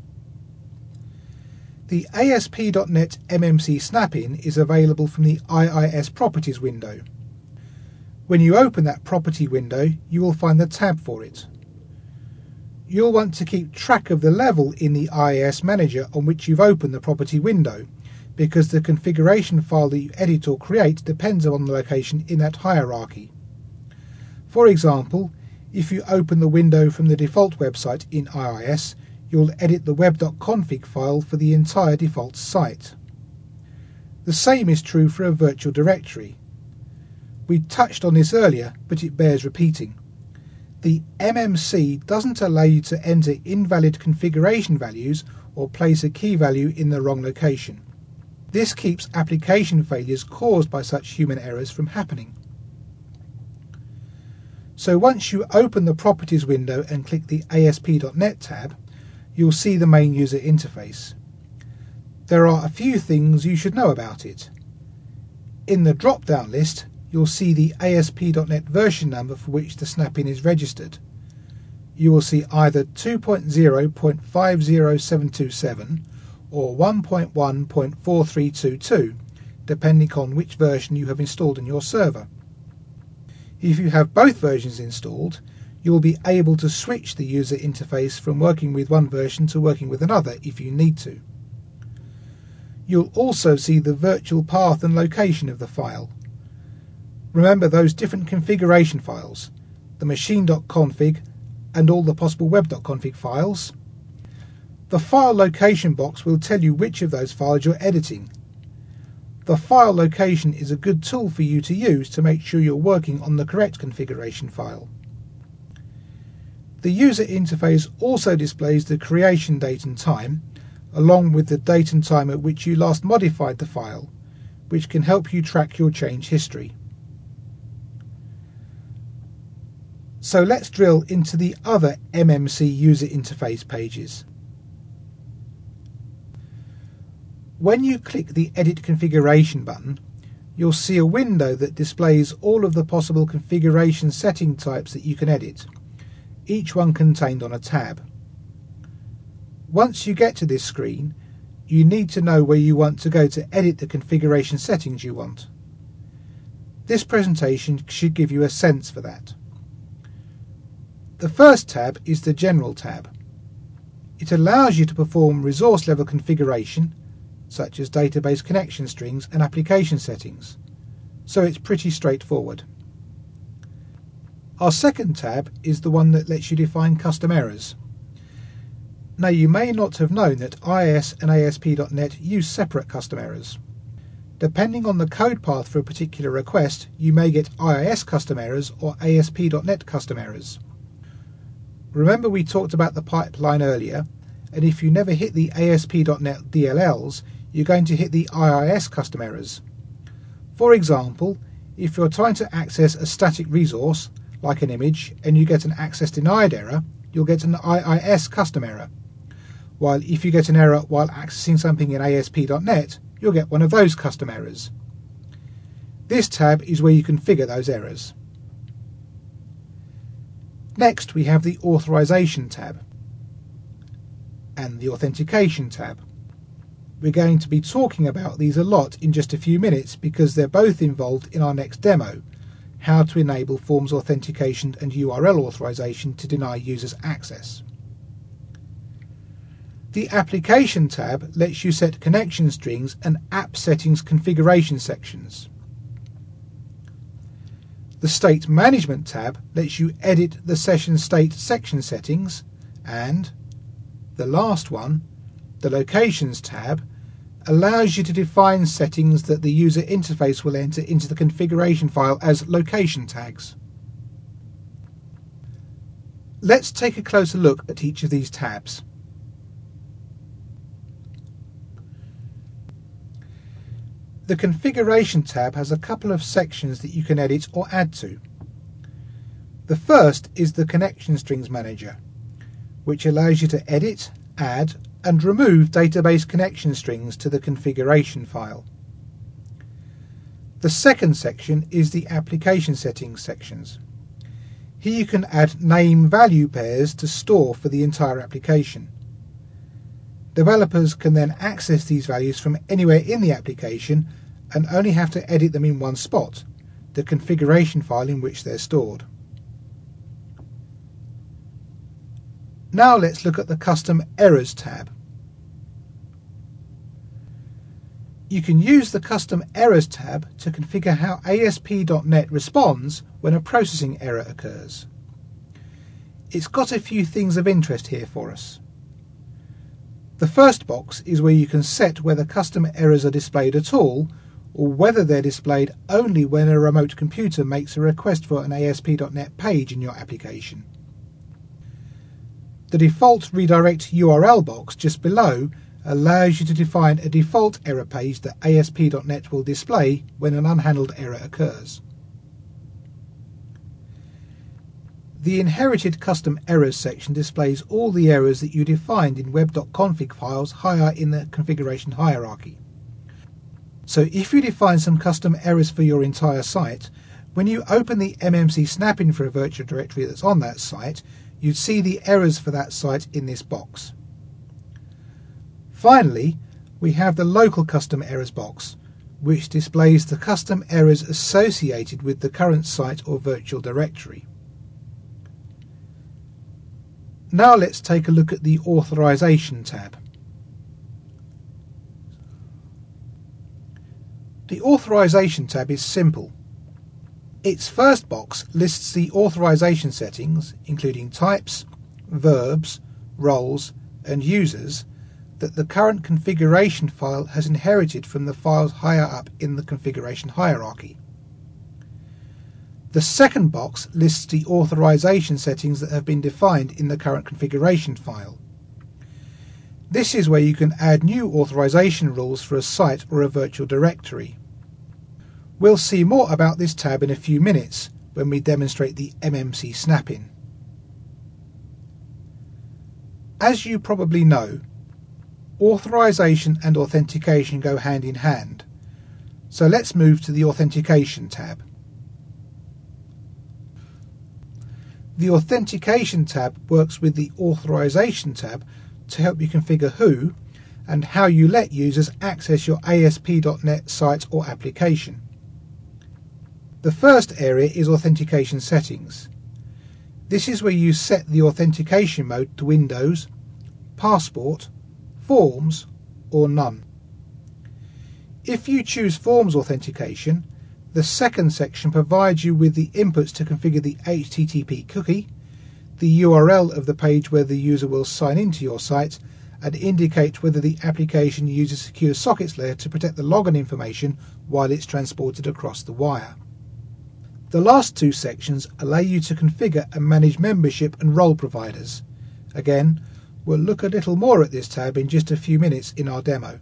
The ASP.NET MMC snap-in is available from the IIS Properties window. When you open that property window, you will find the tab for it. You'll want to keep track of the level in the IIS Manager on which you've opened the property window, because the configuration file that you edit or create depends on the location in that hierarchy. For example, if you open the window from the default website in IIS, you'll edit the web.config file for the entire default site. The same is true for a virtual directory. We touched on this earlier, but it bears repeating. The MMC doesn't allow you to enter invalid configuration values or place a key value in the wrong location. This keeps application failures caused by such human errors from happening. So once you open the Properties window and click the ASP.NET tab, you'll see the main user interface. There are a few things you should know about it. In the drop-down list, you'll see the ASP.NET version number for which the snap-in is registered. You will see either 2.0.50727 or 1.1.4322, depending on which version you have installed in your server. If you have both versions installed, you will be able to switch the user interface from working with one version to working with another if you need to. You'll also see the virtual path and location of the file. Remember those different configuration files, the machine.config and all the possible web.config files? The file location box will tell you which of those files you're editing. The file location is a good tool for you to use to make sure you're working on the correct configuration file. The user interface also displays the creation date and time, along with the date and time at which you last modified the file, which can help you track your change history. So let's drill into the other MMC user interface pages. When you click the Edit Configuration button, you'll see a window that displays all of the possible configuration setting types that you can edit, each one contained on a tab. Once you get to this screen, you need to know where you want to go to edit the configuration settings you want. This presentation should give you a sense for that. The first tab is the General tab. It allows you to perform resource level configuration, such as database connection strings and application settings, so it's pretty straightforward. Our second tab is the one that lets you define custom errors. Now you may not have known that IIS and ASP.NET use separate custom errors. Depending on the code path for a particular request, you may get IIS custom errors or ASP.NET custom errors. Remember we talked about the pipeline earlier, and if you never hit the ASP.NET DLLs, you're going to hit the IIS custom errors. For example, if you're trying to access a static resource, like an image, and you get an access denied error, you'll get an IIS custom error. While if you get an error while accessing something in ASP.NET, you'll get one of those custom errors. This tab is where you configure those errors. Next we have the Authorization tab and the Authentication tab. We're going to be talking about these a lot in just a few minutes because they're both involved in our next demo. how to enable forms authentication and URL authorization to deny users access. The Application tab lets you set connection strings and app settings configuration sections. The State Management tab lets you edit the session state section settings, and the last one, the Locations tab, allows you to define settings that the user interface will enter into the configuration file as location tags. Let's take a closer look at each of these tabs. The Configuration tab has a couple of sections that you can edit or add to. The first is the Connection Strings Manager, which allows you to edit, add, and remove database connection strings to the configuration file. The second section is the Application Settings sections. Here you can add name-value pairs to store for the entire application. Developers can then access these values from anywhere in the application and only have to edit them in one spot, the configuration file in which they're stored. Now let's look at the Custom Errors tab. You can use the Custom Errors tab to configure how ASP.NET responds when a processing error occurs. It's got a few things of interest here for us. The first box is where you can set whether custom errors are displayed at all, or whether they're displayed only when a remote computer makes a request for an ASP.NET page in your application. The default redirect URL box just below allows you to define a default error page that ASP.NET will display when an unhandled error occurs. The Inherited Custom Errors section displays all the errors that you defined in web.config files higher in the configuration hierarchy. So if you define some custom errors for your entire site, when you open the MMC snap-in for a virtual directory that's on that site, you'd see the errors for that site in this box. Finally, we have the Local Custom Errors box, which displays the custom errors associated with the current site or virtual directory. Now let's take a look at the Authorization tab. The Authorization tab is simple. Its first box lists the authorization settings, including types, verbs, roles, and users, that the current configuration file has inherited from the files higher up in the configuration hierarchy. The second box lists the authorization settings that have been defined in the current configuration file. This is where you can add new authorization rules for a site or a virtual directory. We'll see more about this tab in a few minutes when we demonstrate the MMC snap-in. As you probably know, authorization and authentication go hand in hand, so let's move to the Authentication tab. The Authentication tab works with the Authorization tab to help you configure who and how you let users access your ASP.NET site or application. The first area is Authentication Settings. This is where you set the authentication mode to Windows, Passport, Forms, or none. If you choose Forms authentication, the second section provides you with the inputs to configure the HTTP cookie, the URL of the page where the user will sign into your site, and indicate whether the application uses secure sockets layer to protect the login information while it's transported across the wire. The last two sections allow you to configure and manage membership and role providers. Again, we'll look a little more at this tab in just a few minutes in our demo.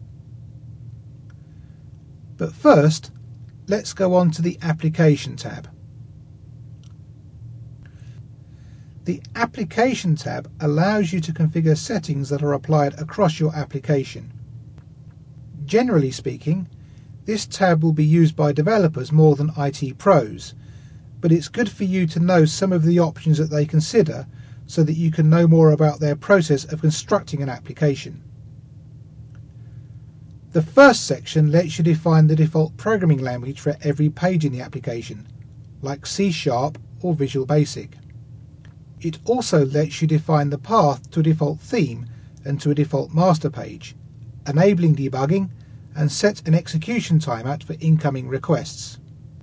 But first, let's go on to the Application tab. The Application tab allows you to configure settings that are applied across your application. Generally speaking, this tab will be used by developers more than IT pros, but it's good for you to know some of the options that they consider so that you can know more about their process of constructing an application. The first section lets you define the default programming language for every page in the application, like C# or Visual Basic. It also lets you define the path to a default theme and to a default master page, enabling debugging, and set an execution timeout for incoming requests.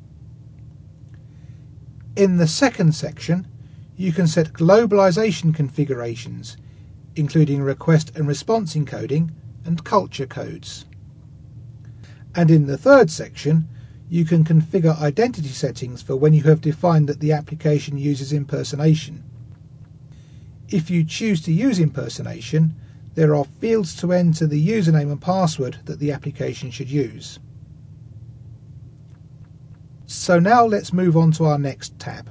In the second section, you can set globalization configurations, including request and response encoding and culture codes. And in the third section, you can configure identity settings for when you have defined that the application uses impersonation. If you choose to use impersonation, there are fields to enter the username and password that the application should use. So now let's move on to our next tab.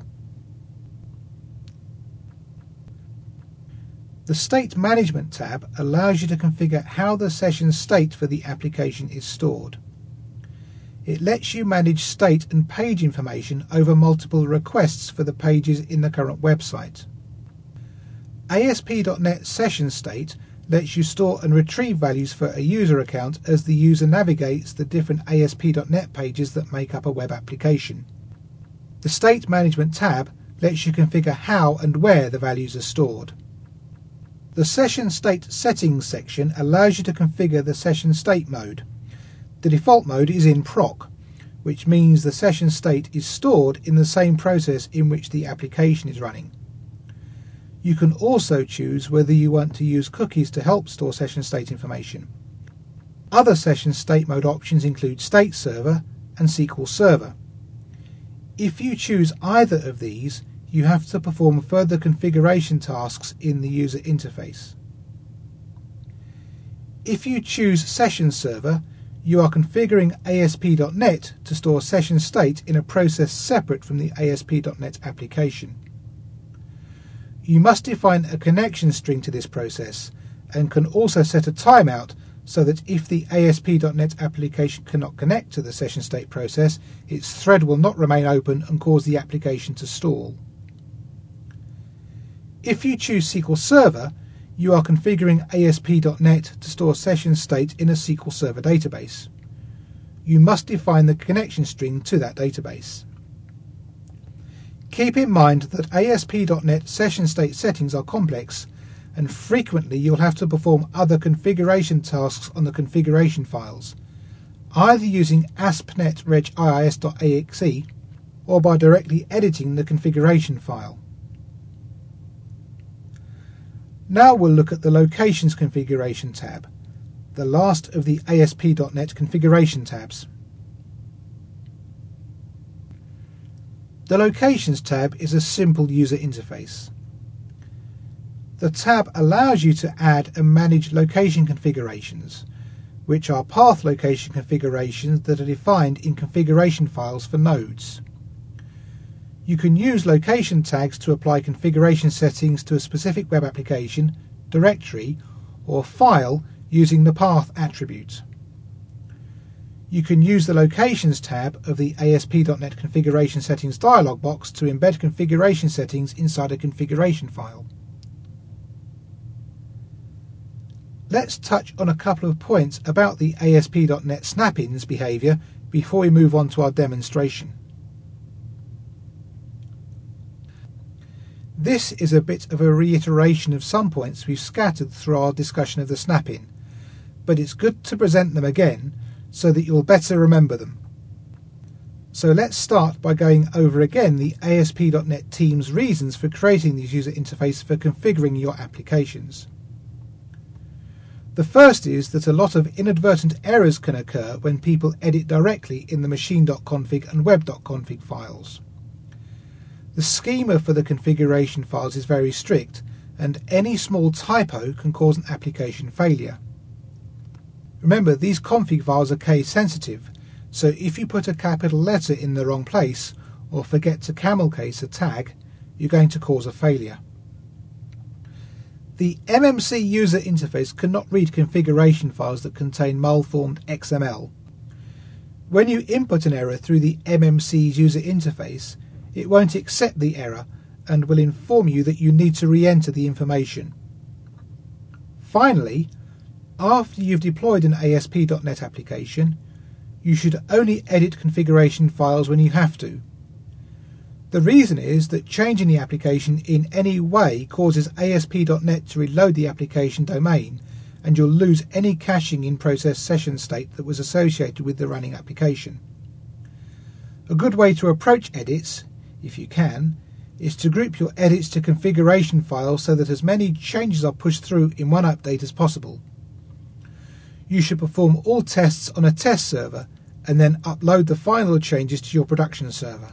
The State Management tab allows you to configure how the session state for the application is stored. It lets you manage state and page information over multiple requests for the pages in the current website. ASP.NET Session State lets you store and retrieve values for a user account as the user navigates the different ASP.NET pages that make up a web application. The State Management tab lets you configure how and where the values are stored. The Session State Settings section allows you to configure the session state mode. The default mode is in proc, which means the session state is stored in the same process in which the application is running. You can also choose whether you want to use cookies to help store session state information. Other session state mode options include State Server and SQL Server. If you choose either of these, you have to perform further configuration tasks in the user interface. If you choose Session Server, you are configuring ASP.NET to store session state in a process separate from the ASP.NET application. You must define a connection string to this process and can also set a timeout so that if the ASP.NET application cannot connect to the session state process, its thread will not remain open and cause the application to stall. If you choose SQL Server, you are configuring ASP.NET to store session state in a SQL Server database. You must define the connection string to that database. Keep in mind that ASP.NET session state settings are complex, and frequently you'll have to perform other configuration tasks on the configuration files, either using ASP.NET regIIS.exe or by directly editing the configuration file. Now we'll look at the Locations Configuration tab, the last of the ASP.NET configuration tabs. The Locations tab is a simple user interface. The tab allows you to add and manage location configurations, which are path location configurations that are defined in configuration files for nodes. You can use location tags to apply configuration settings to a specific web application, directory, or file using the path attribute. You can use the Locations tab of the ASP.NET Configuration Settings dialog box to embed configuration settings inside a configuration file. Let's touch on a couple of points about the ASP.NET Snap-ins behavior before we move on to our demonstration. This is a bit of a reiteration of some points we've scattered through our discussion of the snap-in, but it's good to present them again so that you'll better remember them. So let's start by going over again the ASP.NET team's reasons for creating this user interface for configuring your applications. The first is that a lot of inadvertent errors can occur when people edit directly in the machine.config and web.config files. The schema for the configuration files is very strict, and any small typo can cause an application failure. Remember, these config files are case sensitive, so if you put a capital letter in the wrong place or forget to camel case a tag, you're going to cause a failure. The MMC user interface cannot read configuration files that contain malformed XML. When you input an error through the MMC's user interface, it won't accept the error and will inform you that you need to re-enter the information. Finally, after you've deployed an ASP.NET application, you should only edit configuration files when you have to. The reason is that changing the application in any way causes ASP.NET to reload the application domain, and you'll lose any caching in process session state that was associated with the running application. A good way to approach edits, if you can, is to group your edits to configuration files so that as many changes are pushed through in one update as possible. You should perform all tests on a test server and then upload the final changes to your production server.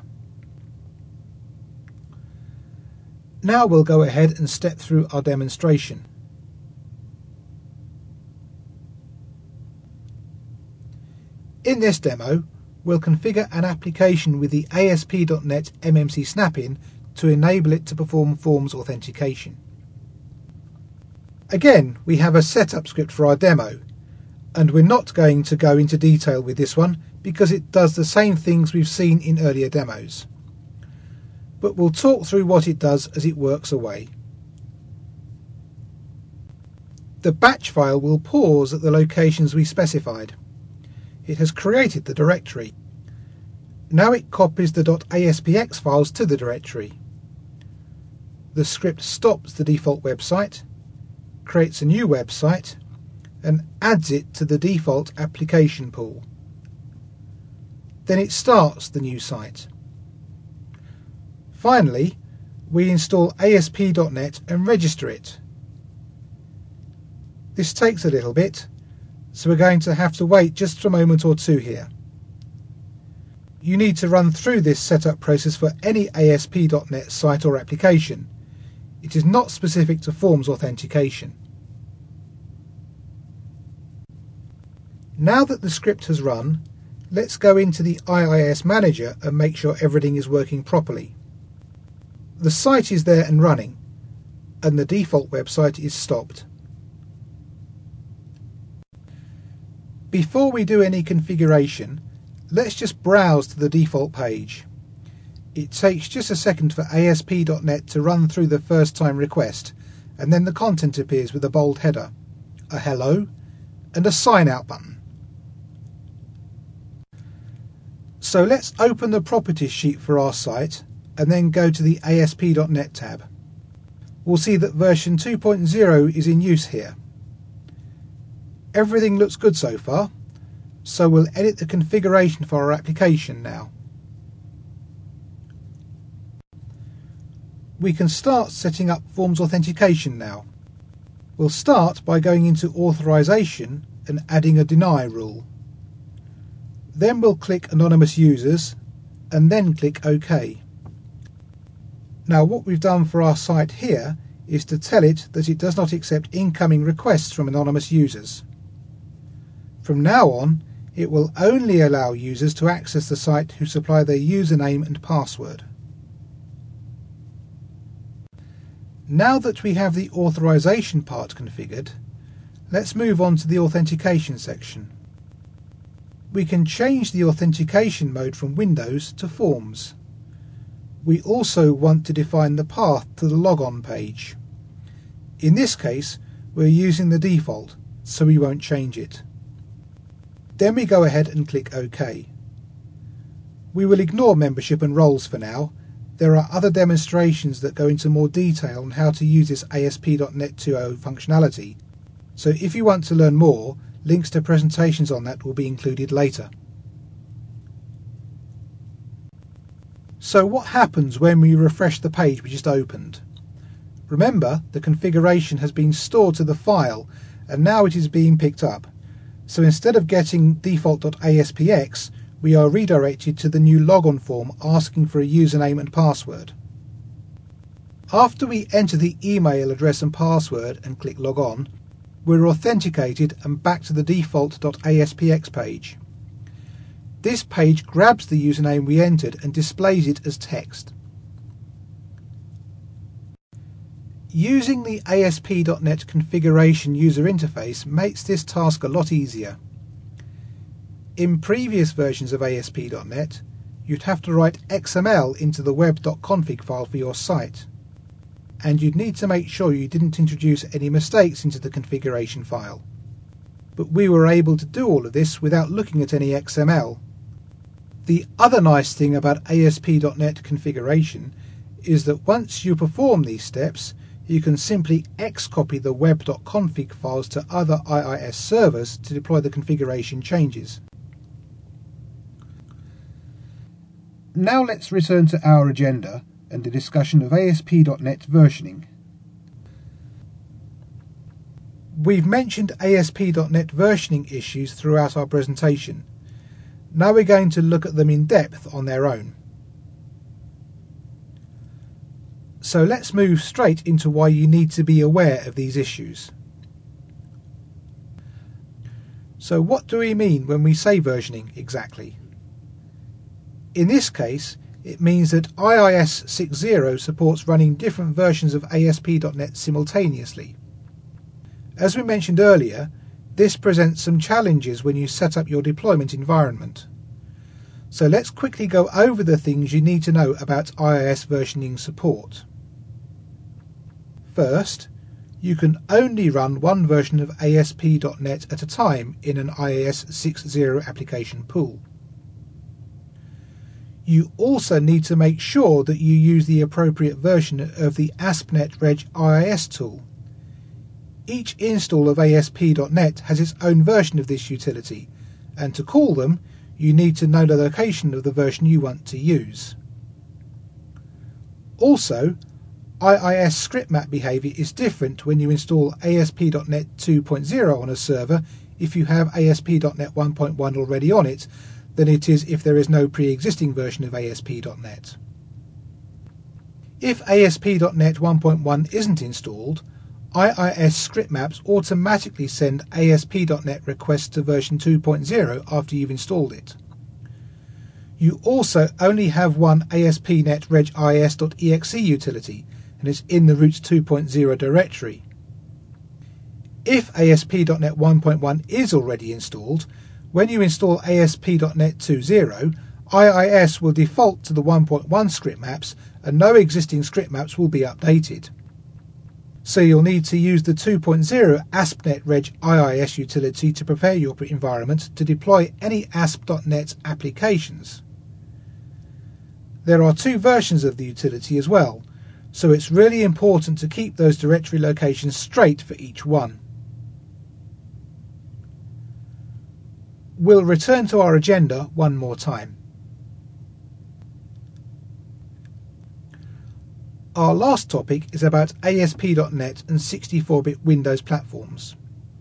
Now we'll go ahead and step through our demonstration. In this demo, we'll configure an application with the ASP.NET MMC Snap-in to enable it to perform forms authentication. Again, we have a setup script for our demo, and we're not going to go into detail with this one because it does the same things we've seen in earlier demos. But we'll talk through what it does as it works away. The batch file will pause at the locations we specified. It has created the directory. Now it copies the .aspx files to the directory. The script stops the default website, creates a new website, and adds it to the default application pool. Then it starts the new site. Finally, we install ASP.NET and register it. This takes a little bit, so we're going to have to wait just a moment or two here. You need to run through this setup process for any ASP.NET site or application. It is not specific to forms authentication. Now that the script has run, let's go into the IIS Manager and make sure everything is working properly. The site is there and running, and the default website is stopped. Before we do any configuration, let's just browse to the default page. It takes just a second for ASP.NET to run through the first time request, and then the content appears with a bold header, a hello, and a sign out button. So let's open the properties sheet for our site and then go to the ASP.NET tab. We'll see that version 2.0 is in use here. Everything looks good so far, so we'll edit the configuration for our application now. We can start setting up forms authentication now. We'll start by going into authorization and adding a deny rule. Then we'll click anonymous users and then click OK. Now what we've done for our site here is to tell it that it does not accept incoming requests from anonymous users. From now on, it will only allow users to access the site who supply their username and password. Now that we have the authorization part configured, let's move on to the authentication section. We can change the authentication mode from Windows to Forms. We also want to define the path to the logon page. In this case, we're using the default, so we won't change it. Then we go ahead and click OK. We will ignore membership and roles for now. There are other demonstrations that go into more detail on how to use this ASP.NET 2.0 functionality, so if you want to learn more, links to presentations on that will be included later. So what happens when we refresh the page we just opened? Remember, the configuration has been stored to the file and now it is being picked up. So instead of getting default.aspx, we are redirected to the new logon form asking for a username and password. After we enter the email address and password and click log on, we're authenticated and back to the default.aspx page. This page grabs the username we entered and displays it as text. Using the ASP.NET configuration user interface makes this task a lot easier. In previous versions of ASP.NET, you'd have to write XML into the web.config file for your site, and you'd need to make sure you didn't introduce any mistakes into the configuration file. But we were able to do all of this without looking at any XML. The other nice thing about ASP.NET configuration is that once you perform these steps, you can simply X-copy the web.config files to other IIS servers to deploy the configuration changes. Now let's return to our agenda and the discussion of ASP.NET versioning. We've mentioned ASP.NET versioning issues throughout our presentation. Now we're going to look at them in depth on their own. So let's move straight into why you need to be aware of these issues. So what do we mean when we say versioning exactly? In this case, it means that IIS 6.0 supports running different versions of ASP.NET simultaneously. As we mentioned earlier, this presents some challenges when you set up your deployment environment. So let's quickly go over the things you need to know about IIS versioning support. First, you can only run one version of ASP.NET at a time in an IIS 6.0 application pool. You also need to make sure that you use the appropriate version of the ASP.NET Reg IIS tool. Each install of ASP.NET has its own version of this utility, and to call them, you need to know the location of the version you want to use. Also, IIS script map behavior is different when you install ASP.NET 2.0 on a server if you have ASP.NET 1.1 already on it than it is if there is no pre-existing version of ASP.NET. If ASP.NET 1.1 isn't installed, IIS script maps automatically send ASP.NET requests to version 2.0 after you've installed it. You also only have one ASP.NET Reg IIS.exe utility, and it's in the root 2.0 directory. If ASP.NET 1.1 is already installed, when you install ASP.NET 2.0, IIS will default to the 1.1 script maps and no existing script maps will be updated. So you'll need to use the 2.0 ASP.NET Reg IIS utility to prepare your environment to deploy any ASP.NET applications. There are two versions of the utility as well, so it's really important to keep those directory locations straight for each one. We'll return to our agenda one more time. Our last topic is about ASP.NET and 64-bit Windows platforms.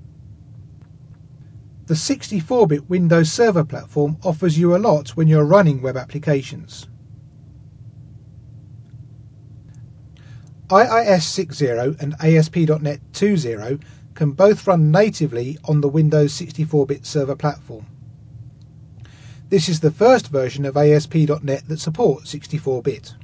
The 64-bit Windows Server platform offers you a lot when you're running web applications. IIS 6.0 and ASP.NET 2.0 can both run natively on the Windows 64-bit server platform. This is the first version of ASP.NET that supports 64-bit.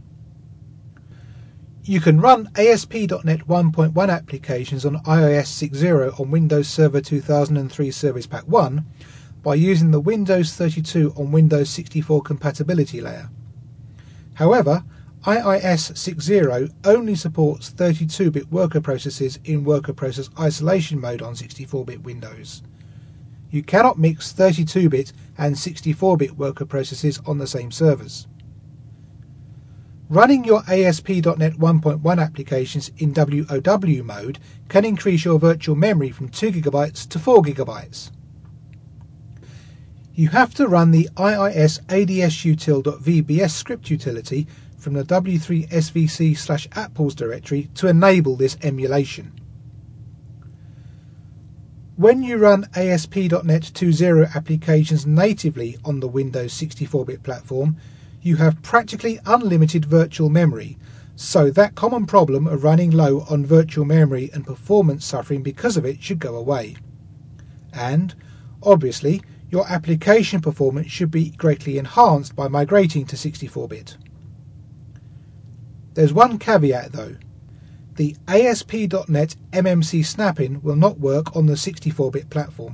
You can run ASP.NET 1.1 applications on IIS 6.0 on Windows Server 2003 Service Pack 1 by using the Windows 32 on Windows 64 compatibility layer. However, IIS 6.0 only supports 32-bit worker processes in worker process isolation mode on 64-bit Windows. You cannot mix 32-bit and 64-bit worker processes on the same servers. Running your ASP.NET 1.1 applications in WOW mode can increase your virtual memory from 2 GB to 4 GB. You have to run the IIS ADSutil.vbs script utility from the w3svc/apples directory to enable this emulation. When you run ASP.NET 2.0 applications natively on the Windows 64-bit platform, you have practically unlimited virtual memory, so that common problem of running low on virtual memory and performance suffering because of it should go away. And, obviously, your application performance should be greatly enhanced by migrating to 64-bit. There's one caveat though. The ASP.NET MMC snapping will not work on the 64-bit platform.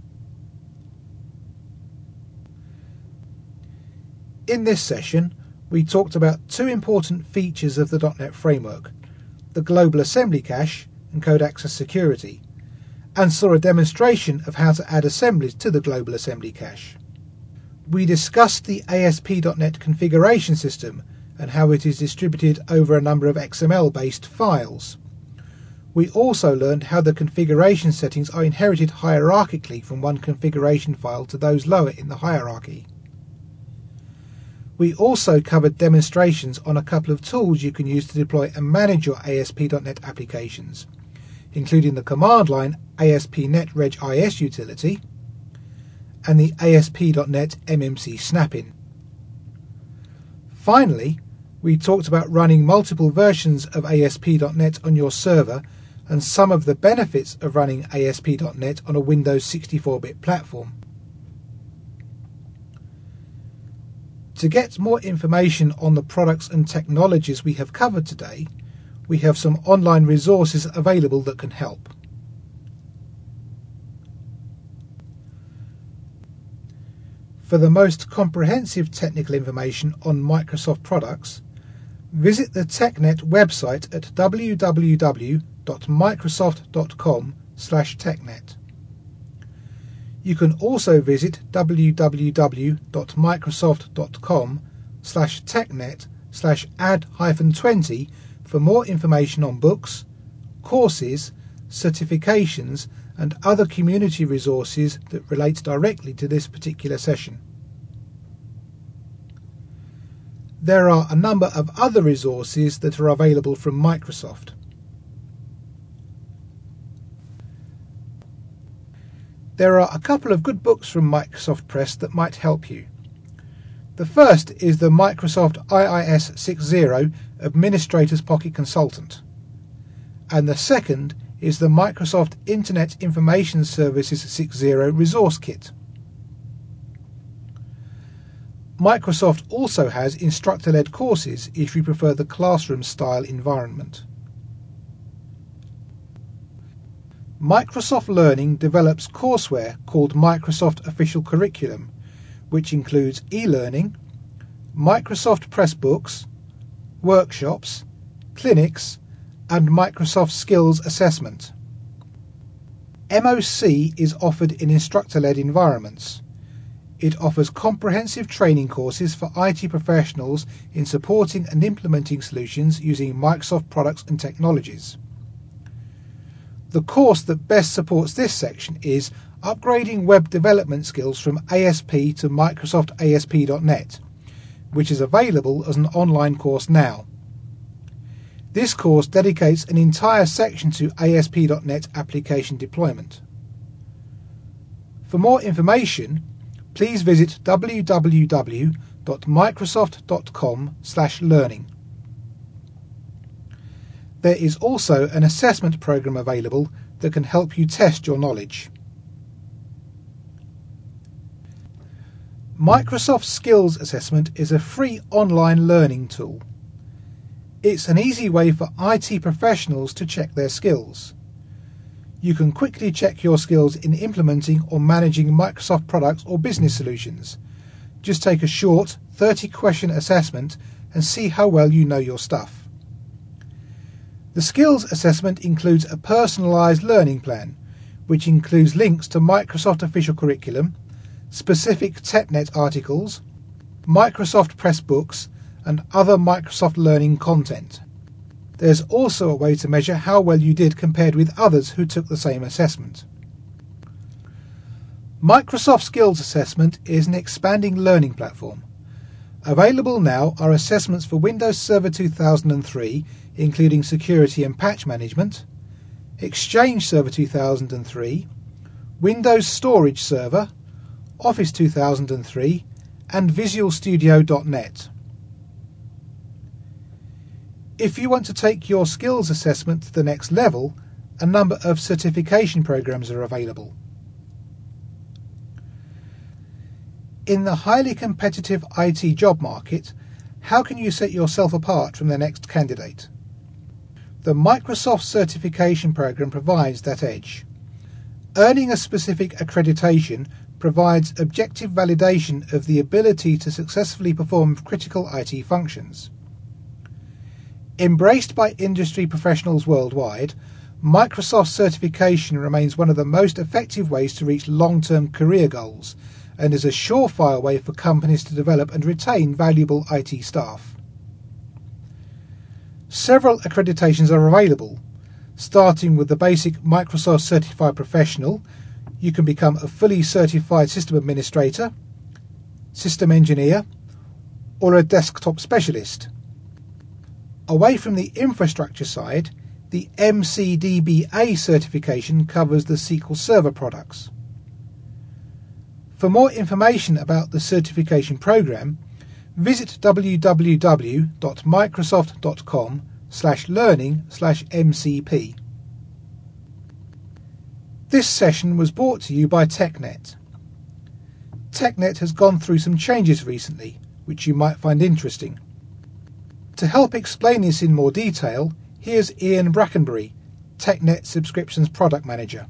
In this session, we talked about two important features of the .NET framework, the Global Assembly Cache and Code Access Security, and saw a demonstration of how to add assemblies to the Global Assembly Cache. we discussed the ASP.NET configuration system and how it is distributed over a number of XML-based files. We also learned how the configuration settings are inherited hierarchically from one configuration file to those lower in the hierarchy. We also covered demonstrations on a couple of tools you can use to deploy and manage your ASP.NET applications, including the command line ASP.NET Regis utility and the ASP.NET MMC Snap-in. Finally, we talked about running multiple versions of ASP.NET on your server and some of the benefits of running ASP.NET on a Windows 64-bit platform. To get more information on the products and technologies we have covered today, we have some online resources available that can help. For the most comprehensive technical information on Microsoft products, visit the TechNet website at www.microsoft.com/technet. You can also visit www.microsoft.com/technet/add-20 for more information on books, courses, certifications and other community resources that relate directly to this particular session. There are a number of other resources that are available from Microsoft. There are a couple of good books from Microsoft Press that might help you. The first is the Microsoft IIS 6.0 Administrator's Pocket Consultant, and the second is the Microsoft Internet Information Services 6.0 Resource Kit. Microsoft also has instructor-led courses if you prefer the classroom-style environment. Microsoft Learning develops courseware called Microsoft Official Curriculum, which includes e-learning, Microsoft Pressbooks, workshops, clinics, and Microsoft Skills Assessment. MOC is offered in instructor-led environments. It offers comprehensive training courses for IT professionals in supporting and implementing solutions using Microsoft products and technologies. The course that best supports this section is Upgrading Web Development Skills from ASP to Microsoft ASP.NET, which is available as an online course now. This course dedicates an entire section to ASP.NET application deployment. For more information, please visit www.microsoft.com/learning. There is also an assessment program available that can help you test your knowledge. Microsoft Skills Assessment is a free online learning tool. It's an easy way for IT professionals to check their skills. You can quickly check your skills in implementing or managing Microsoft products or business solutions. Just take a short 30-question assessment and see how well you know your stuff. The skills assessment includes a personalised learning plan, which includes links to Microsoft Official Curriculum, specific TechNet articles, Microsoft Pressbooks, and other Microsoft Learning content. There's also a way to measure how well you did compared with others who took the same assessment. Microsoft Skills Assessment is an expanding learning platform. Available now are assessments for Windows Server 2003, including security and patch management, Exchange Server 2003, Windows Storage Server, Office 2003, and Visual Studio.NET. If you want to take your skills assessment to the next level, a number of certification programs are available. In the highly competitive IT job market, how can you set yourself apart from the next candidate? The Microsoft Certification Program provides that edge. Earning a specific accreditation provides objective validation of the ability to successfully perform critical IT functions. Embraced by industry professionals worldwide, Microsoft certification remains one of the most effective ways to reach long-term career goals and is a surefire way for companies to develop and retain valuable IT staff. Several accreditations are available. Starting with the basic Microsoft Certified Professional, you can become a fully certified system administrator, system engineer, or a desktop specialist. Away from the infrastructure side, the MCDBA certification covers the SQL Server products. For more information about the certification program, visit www.microsoft.com/learning/MCP. This session was brought to you by TechNet. TechNet has gone through some changes recently, which you might find interesting. To help explain this in more detail, here's Ian Brackenbury, TechNet Subscriptions Product Manager.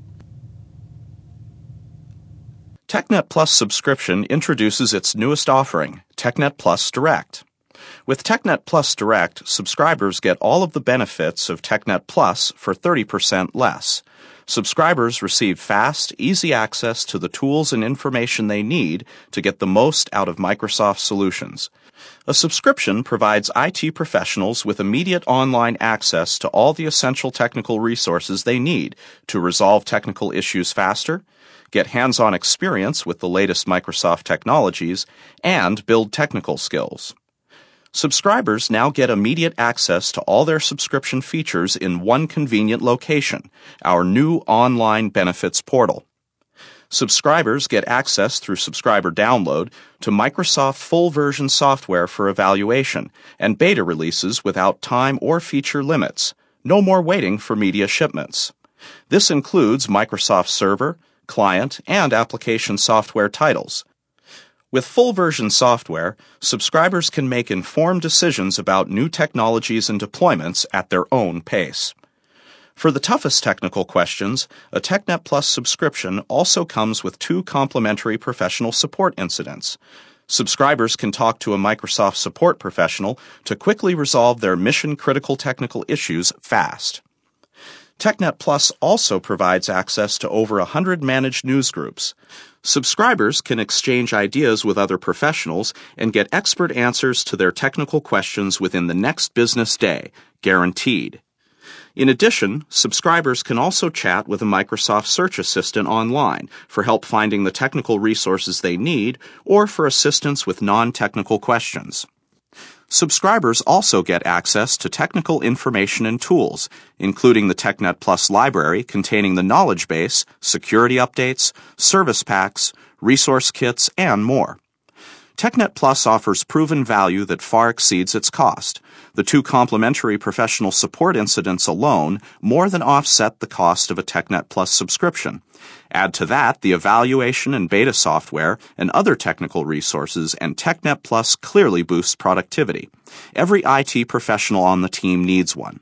TechNet Plus subscription introduces its newest offering, TechNet Plus Direct. With TechNet Plus Direct, subscribers get all of the benefits of TechNet Plus for 30% less. Subscribers receive fast, easy access to the tools and information they need to get the most out of Microsoft solutions. A subscription provides IT professionals with immediate online access to all the essential technical resources they need to resolve technical issues faster, get hands-on experience with the latest Microsoft technologies, and build technical skills. Subscribers now get immediate access to all their subscription features in one convenient location, our new online benefits portal. Subscribers get access through subscriber download to Microsoft full-version software for evaluation and beta releases without time or feature limits. No more waiting for media shipments. This includes Microsoft Server, client, and application software titles. With full-version software, subscribers can make informed decisions about new technologies and deployments at their own pace. For the toughest technical questions, a TechNet Plus subscription also comes with 2 complimentary professional support incidents. Subscribers can talk to a Microsoft support professional to quickly resolve their mission-critical technical issues fast. TechNet Plus also provides access to over 100 managed newsgroups. Subscribers can exchange ideas with other professionals and get expert answers to their technical questions within the next business day, guaranteed. In addition, subscribers can also chat with a Microsoft Search Assistant online for help finding the technical resources they need or for assistance with non-technical questions. Subscribers also get access to technical information and tools, including the TechNet Plus library containing the knowledge base, security updates, service packs, resource kits, and more. TechNet Plus offers proven value that far exceeds its cost. The 2 complimentary professional support incidents alone more than offset the cost of a TechNet Plus subscription. Add to that the evaluation and beta software and other technical resources, and TechNet Plus clearly boosts productivity. Every IT professional on the team needs one.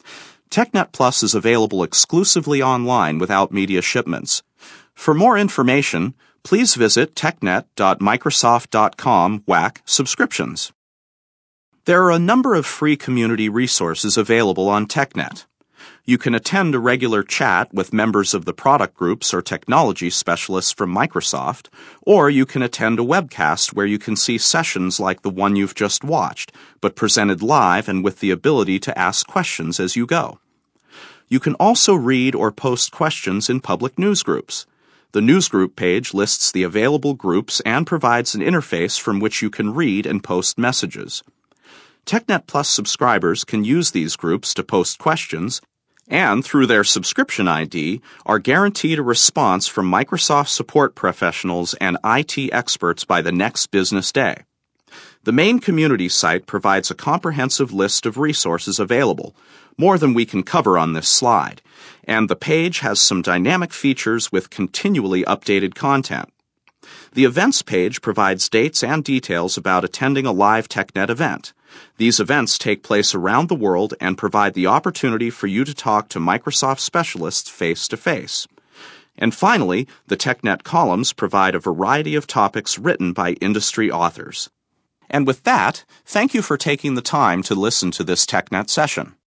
TechNet Plus is available exclusively online without media shipments. For more information, please visit technet.microsoft.com/subscriptions. There are a number of free community resources available on TechNet. You can attend a regular chat with members of the product groups or technology specialists from Microsoft, or you can attend a webcast where you can see sessions like the one you've just watched, but presented live and with the ability to ask questions as you go. You can also read or post questions in public newsgroups. The newsgroup page lists the available groups and provides an interface from which you can read and post messages. TechNet Plus subscribers can use these groups to post questions, and through their subscription ID, are guaranteed a response from Microsoft support professionals and IT experts by the next business day. The main community site provides a comprehensive list of resources available, more than we can cover on this slide, and the page has some dynamic features with continually updated content. The events page provides dates and details about attending a live TechNet event. These events take place around the world and provide the opportunity for you to talk to Microsoft specialists face-to-face. And finally, the TechNet columns provide a variety of topics written by industry authors. And with that, thank you for taking the time to listen to this TechNet session.